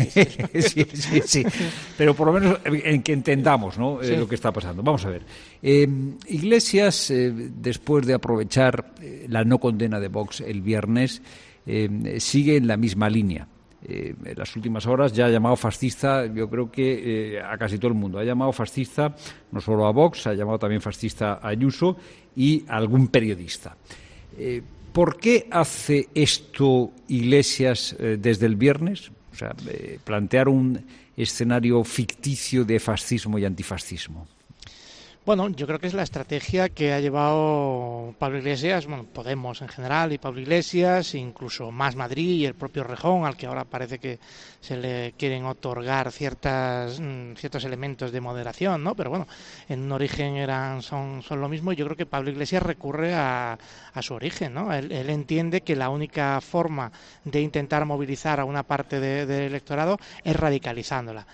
sí, pero por lo menos en que entendamos, ¿no? Sí. Lo que está pasando. Vamos a ver. Iglesias, después de aprovechar la no condena de Vox el viernes, sigue en la misma línea. En las últimas horas ya ha llamado fascista, yo creo que a casi todo el mundo. Ha llamado fascista no solo a Vox, ha llamado también fascista a Ayuso y a algún periodista. ¿Por qué hace esto Iglesias desde el viernes? O sea, plantear un escenario ficticio de fascismo y antifascismo. Bueno, yo creo que es la estrategia que ha llevado Pablo Iglesias, Podemos en general y Pablo Iglesias, incluso Más Madrid y el propio Rejón, al que ahora parece que se le quieren otorgar ciertos elementos de moderación, ¿no? Pero bueno, en un origen son lo mismo, y yo creo que Pablo Iglesias recurre a su origen, ¿no? Él entiende que la única forma de intentar movilizar a una parte del electorado es radicalizándola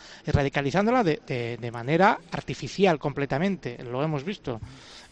de manera artificial completamente. Lo hemos visto.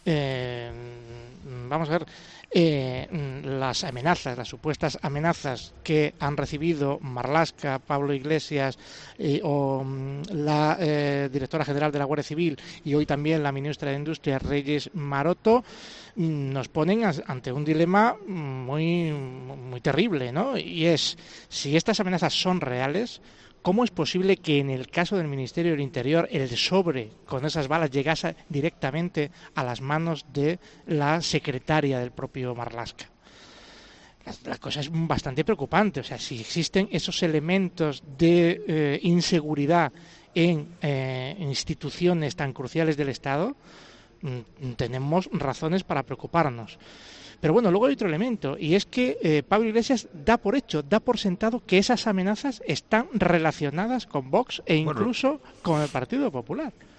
Vamos a ver las amenazas, las supuestas amenazas que han recibido Marlaska, Pablo Iglesias o la directora general de la Guardia Civil y hoy también la ministra de Industria, Reyes Maroto, nos ponen ante un dilema muy terrible, ¿no? Y es, si estas amenazas son reales, ¿cómo es posible que en el caso del Ministerio del Interior el sobre con esas balas llegase directamente a las manos de la secretaria del propio Marlaska? La cosa es bastante preocupante. O sea, si existen esos elementos de inseguridad en instituciones tan cruciales del Estado, tenemos razones para preocuparnos. Pero bueno, luego hay otro elemento, y es que Pablo Iglesias da por sentado que esas amenazas están relacionadas con Vox e incluso con el Partido Popular.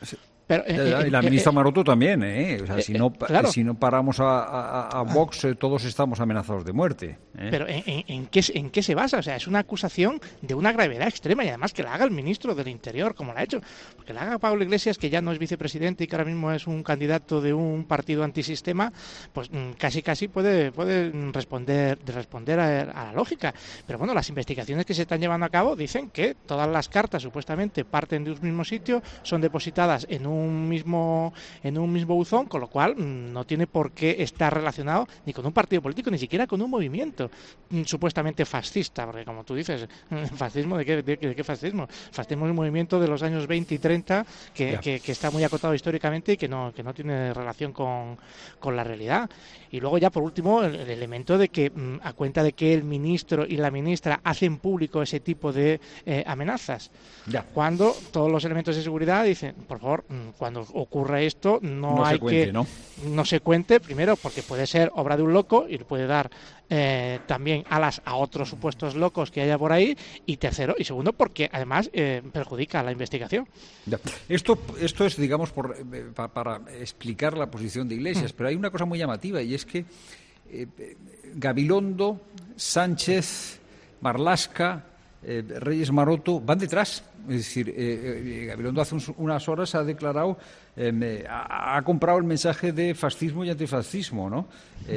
y la ministra Maroto también, O sea, claro. si no paramos a Vox, todos estamos amenazados de muerte. Pero ¿en qué se basa? O sea, es una acusación de una gravedad extrema y además que la haga el ministro del Interior, como la ha hecho. Porque la haga Pablo Iglesias, que ya no es vicepresidente y que ahora mismo es un candidato de un partido antisistema, pues casi puede responder a la lógica. Pero bueno, las investigaciones que se están llevando a cabo dicen que todas las cartas supuestamente parten de un mismo sitio, son depositadas en un mismo buzón, con lo cual no tiene por qué estar relacionado ni con un partido político, ni siquiera con un movimiento supuestamente fascista, porque como tú dices, fascismo, ¿de qué fascismo? Fascismo es un movimiento de los años 20 y 30 que está muy acotado históricamente y que no tiene relación con la realidad. Y luego ya por último el elemento de que a cuenta de que el ministro y la ministra hacen público ese tipo de amenazas, cuando todos los elementos de seguridad dicen, por favor, cuando ocurra esto no se cuente, primero porque puede ser obra de un loco y puede dar también alas a otros supuestos locos que haya por ahí, y segundo porque además perjudica la investigación. Esto es, digamos, para explicar la posición de Iglesias, pero hay una cosa muy llamativa y es que Gabilondo, Sánchez, Marlaska, Reyes Maroto van detrás. Es decir, Gabilondo hace unas horas ha declarado, ha comprado el mensaje de fascismo y antifascismo, ¿no?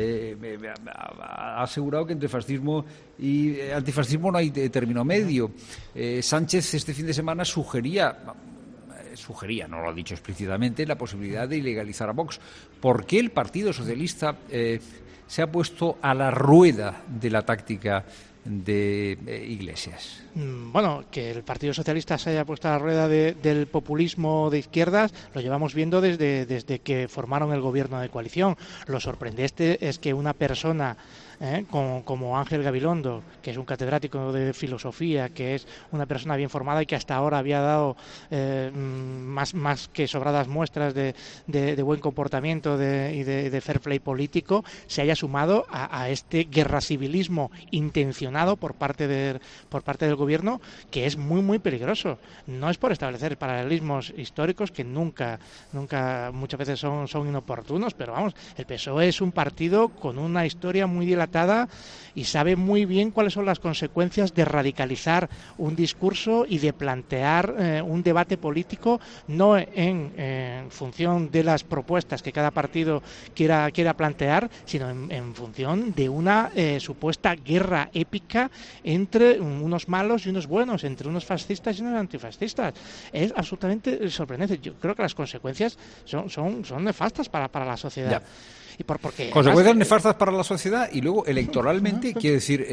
Ha asegurado que entre fascismo y antifascismo no hay término medio. Sánchez este fin de semana sugería, no lo ha dicho explícitamente, la posibilidad de ilegalizar a Vox. ¿Por qué el Partido Socialista se ha puesto a la rueda de la táctica de Iglesias? Bueno, que el Partido Socialista se haya puesto a la rueda del populismo de izquierdas lo llevamos viendo desde que formaron el gobierno de coalición. Lo sorprendente es que una persona como Ángel Gabilondo, que es un catedrático de filosofía, que es una persona bien formada y que hasta ahora había dado más que sobradas muestras de buen comportamiento y de fair play político, se haya sumado a este guerra civilismo intencionado por parte del gobierno, que es muy muy peligroso. No es por establecer paralelismos históricos que nunca muchas veces son inoportunos, pero vamos, el PSOE es un partido con una historia muy dilatada y sabe muy bien cuáles son las consecuencias de radicalizar un discurso y de plantear un debate político no en función de las propuestas que cada partido quiera plantear, sino en función de una supuesta guerra épica entre unos malos y unos buenos, entre unos fascistas y unos antifascistas. Es absolutamente sorprendente. Yo creo que las consecuencias son nefastas para la sociedad. Y porque consecuencias nefastas para la sociedad y luego electoralmente, quiero decir,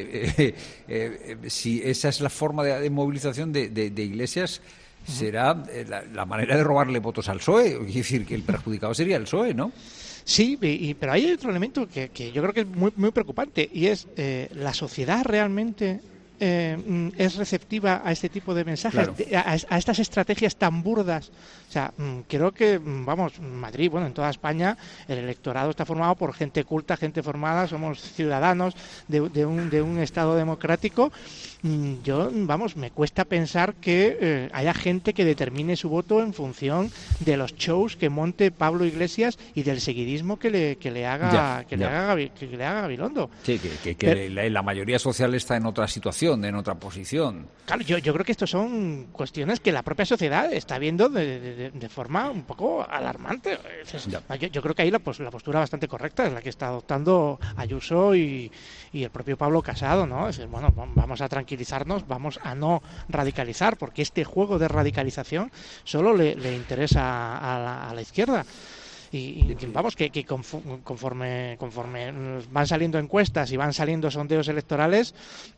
si esa es la forma de movilización de Iglesias, será la manera de robarle votos al PSOE. Quiero decir que el perjudicado sería el PSOE, ¿no? Sí, pero hay otro elemento que yo creo que es muy, muy preocupante y es la sociedad realmente es receptiva a este tipo de mensajes, claro, a estas estrategias tan burdas. O sea, creo que, Madrid, en toda España, el electorado está formado por gente culta, gente formada, somos ciudadanos de un Estado democrático. Me cuesta pensar que haya gente que determine su voto en función de los shows que monte Pablo Iglesias y del seguidismo que le haga Gabilondo. Sí, que la mayoría social está en otra situación, en otra posición. Claro, yo creo que esto son cuestiones que la propia sociedad está viendo de forma un poco alarmante. Yo creo que ahí la postura bastante correcta es la que está adoptando Ayuso y el propio Pablo Casado, ¿no? Es decir, vamos a tranquilizarnos, vamos a no radicalizar, porque este juego de radicalización solo le interesa a la izquierda. Y que conforme van saliendo encuestas y van saliendo sondeos electorales,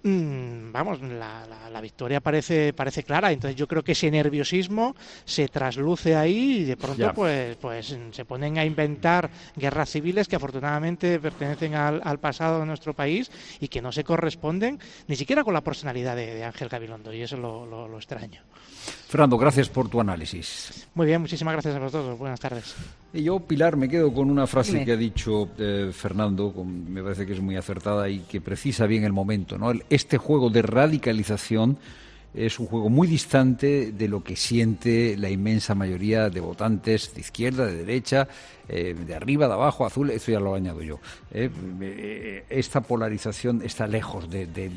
la victoria parece clara. Entonces yo creo que ese nerviosismo se trasluce ahí y de pronto pues se ponen a inventar guerras civiles que afortunadamente pertenecen al pasado de nuestro país y que no se corresponden ni siquiera con la personalidad de Ángel Gabilondo, y eso es lo extraño. Fernando, gracias por tu análisis. Muy bien, muchísimas gracias a vosotros. Buenas tardes. Y yo, Pilar, me quedo con una frase que ha dicho Fernando, me parece que es muy acertada y que precisa bien el momento, ¿no? Este juego de radicalización es un juego muy distante de lo que siente la inmensa mayoría de votantes de izquierda, de derecha, de arriba, de abajo, azul, esto ya lo añado yo. Esta polarización está lejos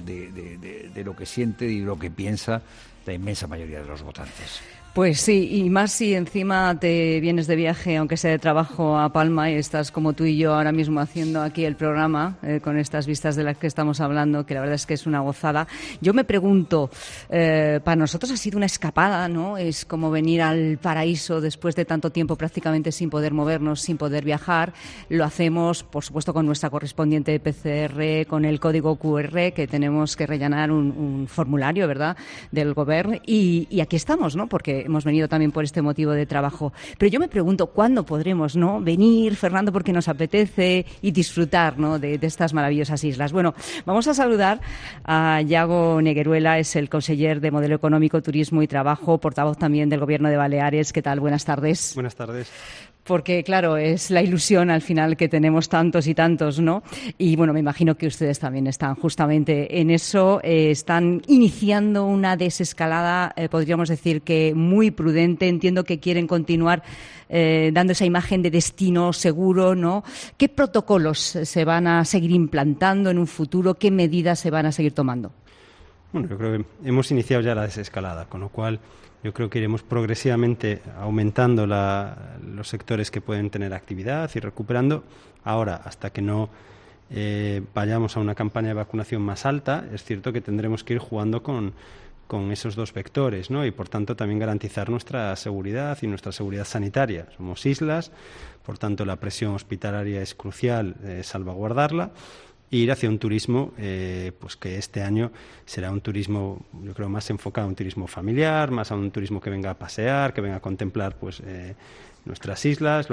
de lo que siente y lo que piensa la inmensa mayoría de los votantes. Pues sí, y más si encima te vienes de viaje, aunque sea de trabajo, a Palma, y estás como tú y yo ahora mismo haciendo aquí el programa, con estas vistas de las que estamos hablando, que la verdad es que es una gozada. Yo me pregunto, para nosotros ha sido una escapada, ¿no? Es como venir al paraíso después de tanto tiempo prácticamente sin poder movernos, sin poder viajar. Lo hacemos, por supuesto, con nuestra correspondiente PCR, con el código QR, que tenemos que rellenar un formulario, ¿verdad?, del Gobierno. Y aquí estamos, ¿no?, porque hemos venido también por este motivo de trabajo. Pero yo me pregunto, ¿cuándo podremos, no, venir, Fernando, porque nos apetece y disfrutar, ¿no?, de estas maravillosas islas? Bueno, vamos a saludar a Iago Negueruela, es el conseller de Modelo Económico, Turismo y Trabajo, portavoz también del Gobierno de Baleares. ¿Qué tal? Buenas tardes. Buenas tardes. Porque, claro, es la ilusión al final que tenemos tantos y tantos, ¿no? Y, bueno, me imagino que ustedes también están justamente en eso. Están iniciando una desescalada, podríamos decir que muy prudente. Entiendo que quieren continuar dando esa imagen de destino seguro, ¿no? ¿Qué protocolos se van a seguir implantando en un futuro? ¿Qué medidas se van a seguir tomando? Bueno, yo creo que hemos iniciado ya la desescalada, con lo cual yo creo que iremos progresivamente aumentando los sectores que pueden tener actividad y recuperando. Ahora, hasta que no vayamos a una campaña de vacunación más alta, es cierto que tendremos que ir jugando con esos dos vectores, ¿no? Y, por tanto, también garantizar nuestra seguridad y nuestra seguridad sanitaria. Somos islas, por tanto, la presión hospitalaria es crucial, salvaguardarla. Ir hacia un turismo pues que este año será un turismo, yo creo, más enfocado a un turismo familiar, más a un turismo que venga a pasear, que venga a contemplar pues nuestras islas,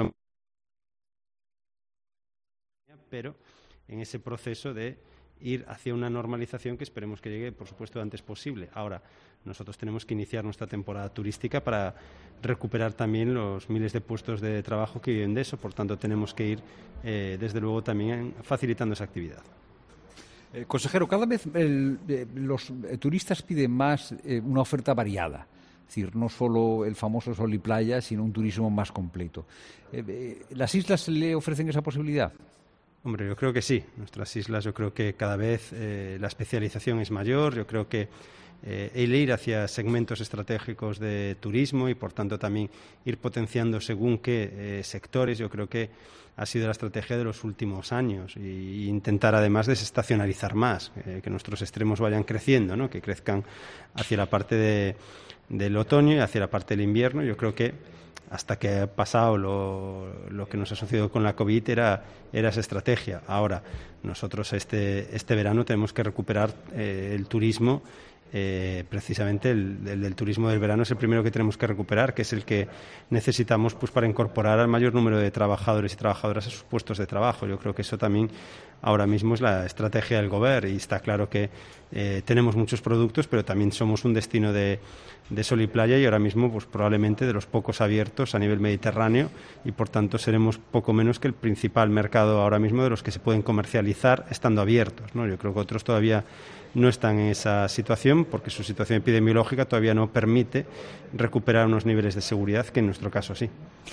pero en ese proceso de ir hacia una normalización que esperemos que llegue, por supuesto, lo antes posible. Ahora, nosotros tenemos que iniciar nuestra temporada turística para recuperar también los miles de puestos de trabajo que viven de eso. Por tanto, tenemos que ir, desde luego, también facilitando esa actividad. Consejero, cada vez los turistas piden más una oferta variada. Es decir, no solo el famoso sol y playa, sino un turismo más completo. ¿Las islas le ofrecen esa posibilidad? Hombre, yo creo que sí. Nuestras islas, yo creo que cada vez la especialización es mayor. Yo creo que el ir hacia segmentos estratégicos de turismo y, por tanto, también ir potenciando según qué sectores, yo creo que ha sido la estrategia de los últimos años, y intentar, además, desestacionalizar más, que nuestros extremos vayan creciendo, ¿no?, que crezcan hacia la parte del otoño y hacia la parte del invierno. Yo creo que hasta que ha pasado lo que nos ha sucedido con la COVID era esa estrategia. Ahora, nosotros este verano tenemos que recuperar el turismo. Precisamente el del turismo del verano es el primero que tenemos que recuperar, que es el que necesitamos pues para incorporar al mayor número de trabajadores y trabajadoras a sus puestos de trabajo. Yo creo que eso también ahora mismo es la estrategia del Gobierno, y está claro que tenemos muchos productos, pero también somos un destino de sol y playa, y ahora mismo pues probablemente de los pocos abiertos a nivel mediterráneo, y por tanto seremos poco menos que el principal mercado ahora mismo de los que se pueden comercializar estando abiertos, ¿no? Yo creo que otros todavía no están en esa situación porque su situación epidemiológica todavía no permite recuperar unos niveles de seguridad que en nuestro caso sí.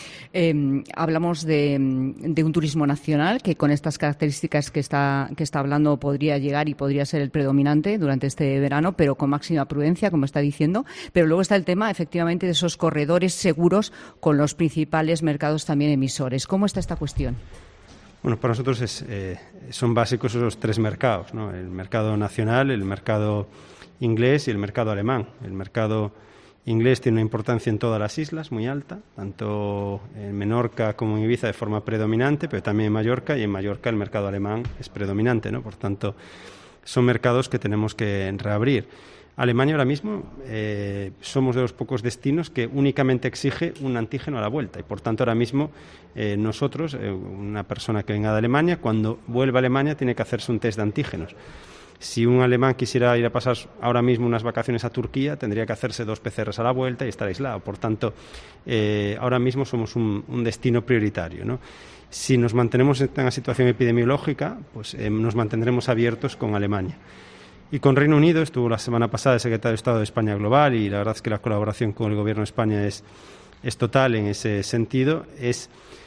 Hablamos de un turismo nacional que con estas características que está hablando podría llegar y podría ser el predominante durante este verano, pero con máxima prudencia, como está diciendo. Pero luego está el tema, efectivamente, de esos corredores seguros con los principales mercados también emisores. ¿Cómo está esta cuestión? Bueno, para nosotros son básicos esos tres mercados, ¿no? El mercado nacional, el mercado inglés y el mercado alemán. El mercado inglés tiene una importancia en todas las islas muy alta, tanto en Menorca como en Ibiza de forma predominante, pero también en Mallorca, y en Mallorca el mercado alemán es predominante, ¿no? Por tanto, son mercados que tenemos que reabrir. Alemania ahora mismo somos de los pocos destinos que únicamente exige un antígeno a la vuelta, y por tanto ahora mismo nosotros, una persona que venga de Alemania, cuando vuelva a Alemania tiene que hacerse un test de antígenos. Si un alemán quisiera ir a pasar ahora mismo unas vacaciones a Turquía, tendría que hacerse 2 PCRs a la vuelta y estar aislado. Por tanto, ahora mismo somos un destino prioritario, ¿no? Si nos mantenemos en una situación epidemiológica, pues nos mantendremos abiertos con Alemania. Y con Reino Unido estuvo la semana pasada el secretario de Estado de España Global, y la verdad es que la colaboración con el Gobierno de España es total en ese sentido. Es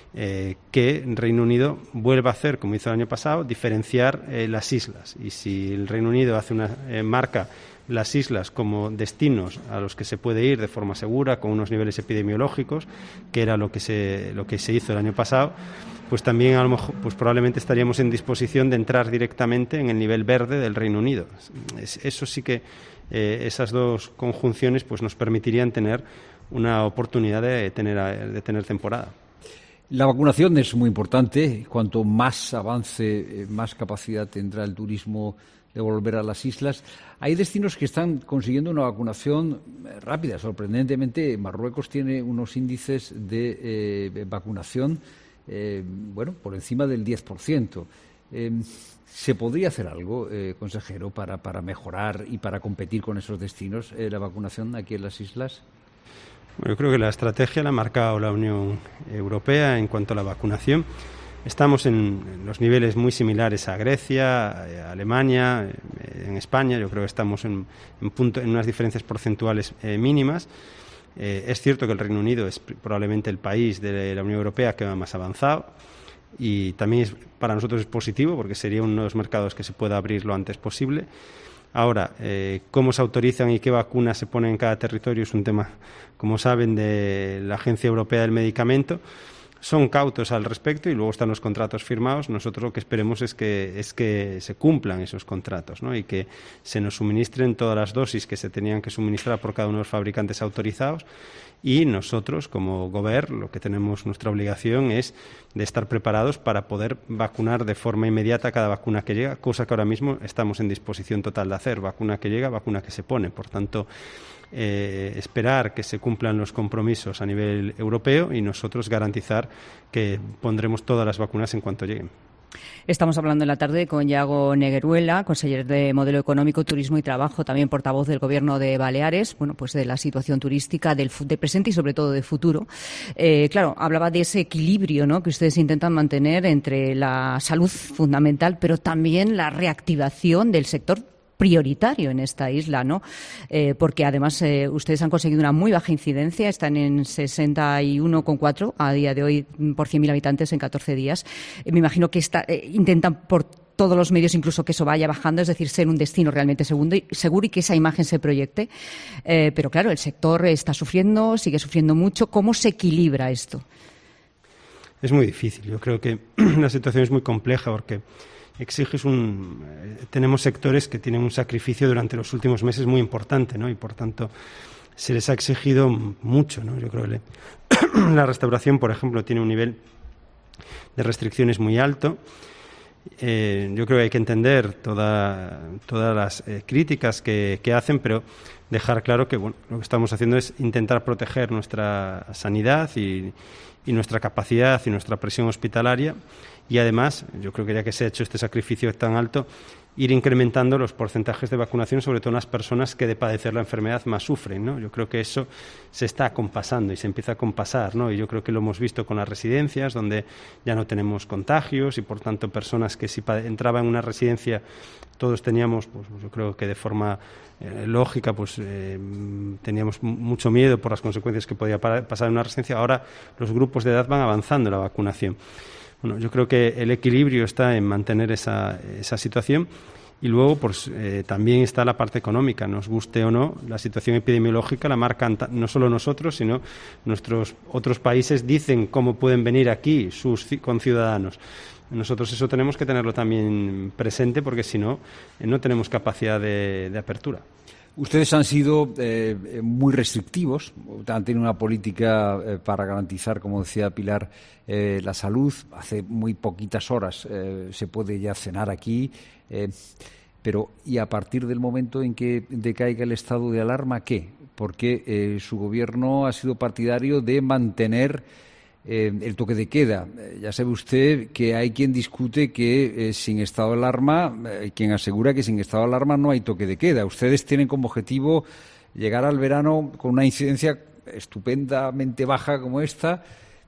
que Reino Unido vuelva a hacer, como hizo el año pasado, diferenciar las islas. Y si el Reino Unido hace marca las islas como destinos a los que se puede ir de forma segura, con unos niveles epidemiológicos, que era lo que se hizo el año pasado, pues también a lo mejor, pues probablemente estaríamos en disposición de entrar directamente en el nivel verde del Reino Unido. Eso sí que esas dos conjunciones pues nos permitirían tener una oportunidad de tener temporada. La vacunación es muy importante. Cuanto más avance, más capacidad tendrá el turismo de volver a las islas. Hay destinos que están consiguiendo una vacunación rápida. Sorprendentemente, Marruecos tiene unos índices de vacunación por encima del 10%. ¿Se podría hacer algo, consejero, para mejorar y para competir con esos destinos la vacunación aquí en las islas? Bueno, yo creo que la estrategia la ha marcado la Unión Europea en cuanto a la vacunación. Estamos en los niveles muy similares a Grecia, a Alemania, en España. Yo creo que estamos en unas diferencias porcentuales mínimas. Es cierto que el Reino Unido es probablemente el país de la Unión Europea que va más avanzado, y también para nosotros es positivo porque sería uno de los mercados que se pueda abrir lo antes posible. Ahora, cómo se autorizan y qué vacunas se ponen en cada territorio es un tema, como saben, de la Agencia Europea del Medicamento. Son cautos al respecto y luego están los contratos firmados. Nosotros lo que esperemos es que se cumplan esos contratos, ¿no? Y que se nos suministren todas las dosis que se tenían que suministrar por cada uno de los fabricantes autorizados. Y nosotros, como Gobierno, lo que tenemos, nuestra obligación es de estar preparados para poder vacunar de forma inmediata cada vacuna que llega, cosa que ahora mismo estamos en disposición total de hacer. Vacuna que llega, vacuna que se pone. Por tanto, esperar que se cumplan los compromisos a nivel europeo y nosotros garantizar que pondremos todas las vacunas en cuanto lleguen. Estamos hablando en la tarde con Iago Negueruela, consejero de Modelo Económico, Turismo y Trabajo, también portavoz del Gobierno de Baleares, pues de la situación turística de presente y sobre todo de futuro. Claro, hablaba de ese equilibrio, ¿no?, que ustedes intentan mantener entre la salud fundamental, pero también la reactivación del sector prioritario en esta isla, ¿no? Porque además ustedes han conseguido una muy baja incidencia, están en 61,4 a día de hoy por 100.000 habitantes en 14 días. Me imagino que intentan por todos los medios incluso que eso vaya bajando, es decir, ser un destino realmente seguro y que esa imagen se proyecte. Pero claro, el sector está sufriendo, sigue sufriendo mucho. ¿Cómo se equilibra esto? Es muy difícil. Yo creo que la situación es muy compleja porque tenemos sectores que tienen un sacrificio durante los últimos meses muy importante, ¿no? Y por tanto se les ha exigido mucho, ¿no? Yo creo que la restauración, por ejemplo, tiene un nivel de restricciones muy alto. Yo creo que hay que entender todas las críticas que hacen, pero dejar claro que lo que estamos haciendo es intentar proteger nuestra sanidad y nuestra capacidad y nuestra presión hospitalaria. Y además, yo creo que ya que se ha hecho este sacrificio tan alto, ir incrementando los porcentajes de vacunación, sobre todo en las personas que de padecer la enfermedad más sufren, ¿no? Yo creo que eso se está acompasando y se empieza a compasar, ¿no? Y yo creo que lo hemos visto con las residencias, donde ya no tenemos contagios y, por tanto, personas que si entraban en una residencia todos teníamos, pues yo creo que de forma lógica, pues teníamos mucho miedo por las consecuencias que podía pasar en una residencia. Ahora los grupos de edad van avanzando en la vacunación. Bueno, yo creo que el equilibrio está en mantener esa situación y luego pues también está la parte económica. Nos guste o no, la situación epidemiológica la marcan no solo nosotros, sino nuestros otros países dicen cómo pueden venir aquí sus conciudadanos. Nosotros eso tenemos que tenerlo también presente porque si no, no tenemos capacidad de apertura. Ustedes han sido muy restrictivos, han tenido una política para garantizar, como decía Pilar, la salud. Hace muy poquitas horas se puede ya cenar aquí, pero ¿y a partir del momento en que decaiga el estado de alarma, qué? Porque su gobierno ha sido partidario de mantener el toque de queda. Ya sabe usted que hay quien discute que sin estado de alarma, quien asegura que sin estado de alarma no hay toque de queda. Ustedes tienen como objetivo llegar al verano con una incidencia estupendamente baja como esta,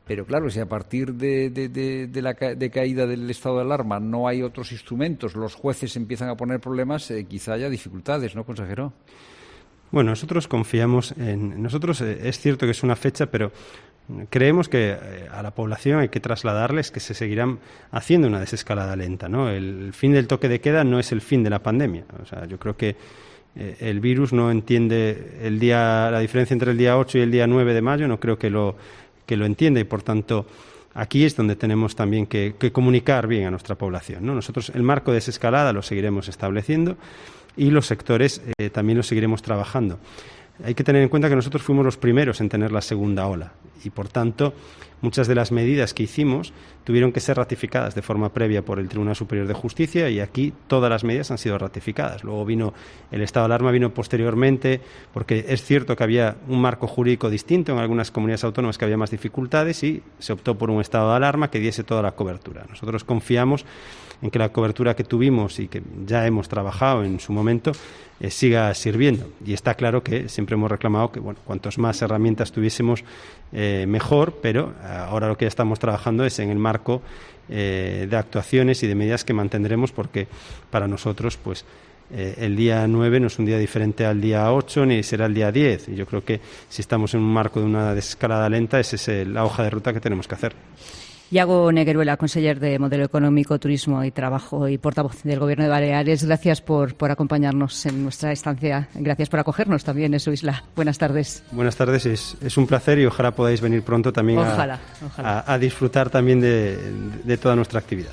Pero claro, si a partir de la caída del estado de alarma no hay otros instrumentos, los jueces empiezan a poner problemas, quizá haya dificultades, ¿no, consejero? Bueno, nosotros confiamos en... Nosotros es cierto que es una fecha, pero creemos que a la población hay que trasladarles que se seguirán haciendo una desescalada lenta, ¿no? El fin del toque de queda no es el fin de la pandemia. O sea, yo creo que el virus no entiende la diferencia entre el día 8 y el día 9 de mayo, no creo que lo entienda, y por tanto aquí es donde tenemos también que comunicar bien a nuestra población, ¿no? Nosotros el marco de desescalada lo seguiremos estableciendo y los sectores también los seguiremos trabajando. Hay que tener en cuenta que nosotros fuimos los primeros en tener la segunda ola y, por tanto, muchas de las medidas que hicimos tuvieron que ser ratificadas de forma previa por el Tribunal Superior de Justicia, y aquí todas las medidas han sido ratificadas. Luego vino el estado de alarma, vino posteriormente, porque es cierto que había un marco jurídico distinto en algunas comunidades autónomas, que había más dificultades, y se optó por un estado de alarma que diese toda la cobertura. Nosotros confiamos en que la cobertura que tuvimos y que ya hemos trabajado en su momento siga sirviendo. Y está claro que siempre hemos reclamado que cuantos más herramientas tuviésemos mejor, pero ahora lo que ya estamos trabajando es en el marco de actuaciones y de medidas que mantendremos, porque para nosotros el día 9 no es un día diferente al día 8 ni será el día 10, y yo creo que si estamos en un marco de una desescalada lenta, esa es la hoja de ruta que tenemos que hacer. Iago Negueruela, conseller de Modelo Económico, Turismo y Trabajo y portavoz del Gobierno de Baleares, gracias por acompañarnos en nuestra estancia. Gracias por acogernos también en su isla. Buenas tardes. Buenas tardes, es un placer y ojalá podáis venir pronto también a disfrutar también de toda nuestra actividad.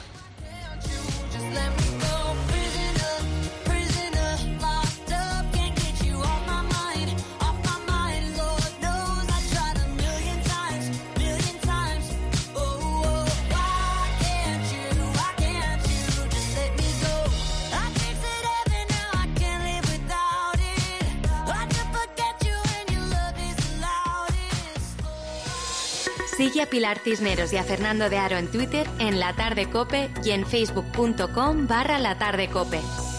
Sigue a Pilar Cisneros y a Fernando de Aro en Twitter, en La Tarde Cope y en facebook.com/latardecope.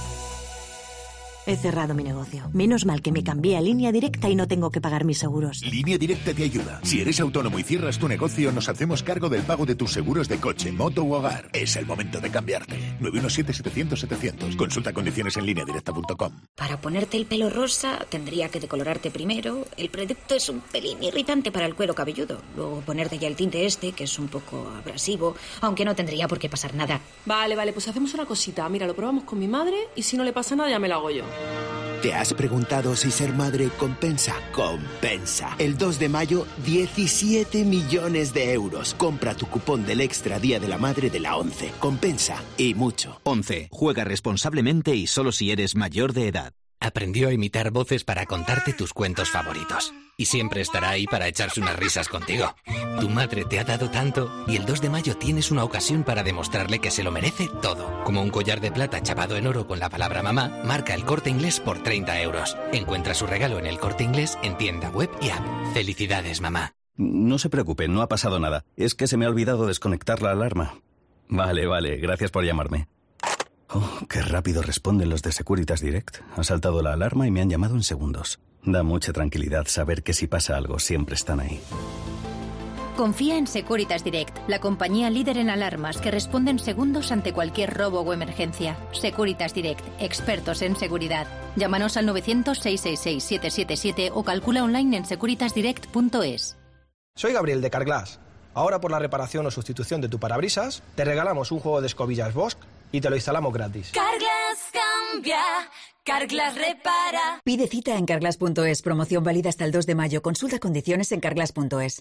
He cerrado mi negocio. Menos mal que me cambié a Línea Directa y no tengo que pagar mis seguros. Línea Directa te ayuda. Si eres autónomo y cierras tu negocio, nos hacemos cargo del pago de tus seguros de coche, moto u hogar. Es el momento de cambiarte. 917-700-700. Consulta condiciones en lineadirecta.com. Para ponerte el pelo rosa, tendría que decolorarte primero. El producto es un pelín irritante para el cuero cabelludo. Luego ponerte ya el tinte que es un poco abrasivo, aunque no tendría por qué pasar nada. Vale, pues hacemos una cosita. Mira, lo probamos con mi madre y si no le pasa nada ya me lo hago yo. ¿Te has preguntado si ser madre compensa? ¡Compensa! El 2 de mayo, 17 millones de euros. Compra tu cupón del Extra Día de la Madre de la ONCE. Compensa, y mucho. ONCE. Juega responsablemente y solo si eres mayor de edad. Aprendió a imitar voces para contarte tus cuentos favoritos. Y siempre estará ahí para echarse unas risas contigo. Tu madre te ha dado tanto y el 2 de mayo tienes una ocasión para demostrarle que se lo merece todo. Como un collar de plata chapado en oro con la palabra mamá, marca El Corte Inglés por 30 euros. Encuentra su regalo en El Corte Inglés en tienda web y app. ¡Felicidades, mamá! No se preocupe, no ha pasado nada. Es que se me ha olvidado desconectar la alarma. Vale, gracias por llamarme. Oh, qué rápido responden los de Securitas Direct. Ha saltado la alarma y me han llamado en segundos. Da mucha tranquilidad saber que si pasa algo siempre están ahí. Confía en Securitas Direct, la compañía líder en alarmas que responde en segundos ante cualquier robo o emergencia. Securitas Direct, expertos en seguridad. Llámanos al 900-666-777 o calcula online en securitasdirect.es. Soy Gabriel de Carglass. Ahora por la reparación o sustitución de tu parabrisas, te regalamos un juego de escobillas Bosch y te lo instalamos gratis. Carglass cambia, Carglass repara. Pide cita en carglass.es. Promoción válida hasta el 2 de mayo. Consulta condiciones en carglass.es.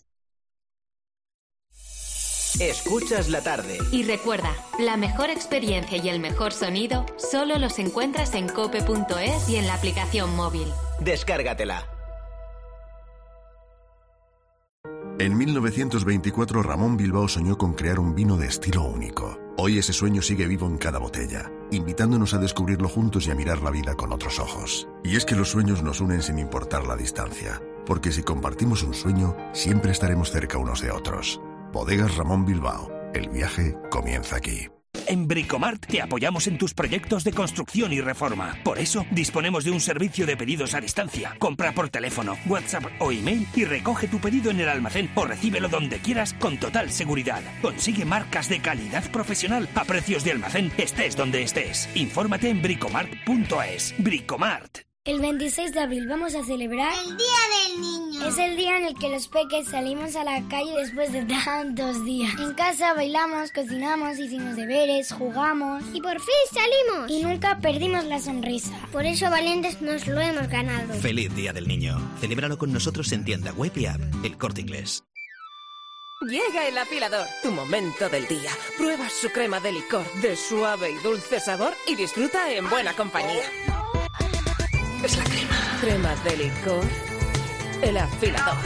Escuchas la tarde. Y recuerda, la mejor experiencia y el mejor sonido solo los encuentras en cope.es y en la aplicación móvil. Descárgatela. En 1924 Ramón Bilbao soñó con crear un vino de estilo único. Hoy ese sueño sigue vivo en cada botella, invitándonos a descubrirlo juntos y a mirar la vida con otros ojos. Y es que los sueños nos unen sin importar la distancia, porque si compartimos un sueño, siempre estaremos cerca unos de otros. Bodegas Ramón Bilbao. El viaje comienza aquí. En Bricomart te apoyamos en tus proyectos de construcción y reforma. Por eso, disponemos de un servicio de pedidos a distancia. Compra por teléfono, WhatsApp o email y recoge tu pedido en el almacén o recíbelo donde quieras con total seguridad. Consigue marcas de calidad profesional a precios de almacén, estés donde estés. Infórmate en bricomart.es. Bricomart. El 26 de abril vamos a celebrar el Día del Niño. Es el día en el que los peques salimos a la calle después de tantos días. En casa bailamos, cocinamos, hicimos deberes, jugamos. Y por fin salimos. Y nunca perdimos la sonrisa. Por eso, valientes, nos lo hemos ganado. Feliz Día del Niño. Celébralo con nosotros en tienda web y app. El Corte Inglés. Llega el afilador, tu momento del día. Prueba su crema de licor de suave y dulce sabor y disfruta en buena compañía. Es la crema de licor, el afilador.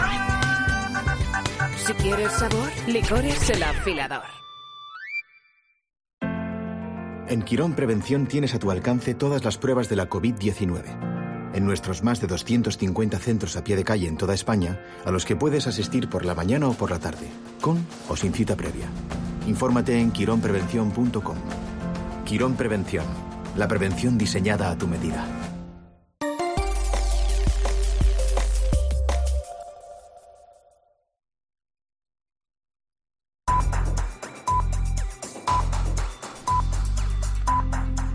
Si quieres sabor, licores el afilador. En Quirón Prevención tienes a tu alcance todas las pruebas de la COVID-19. En nuestros más de 250 centros a pie de calle en toda España, a los que puedes asistir por la mañana o por la tarde, con o sin cita previa. Infórmate en quironprevención.com. Quirón Prevención, la prevención diseñada a tu medida.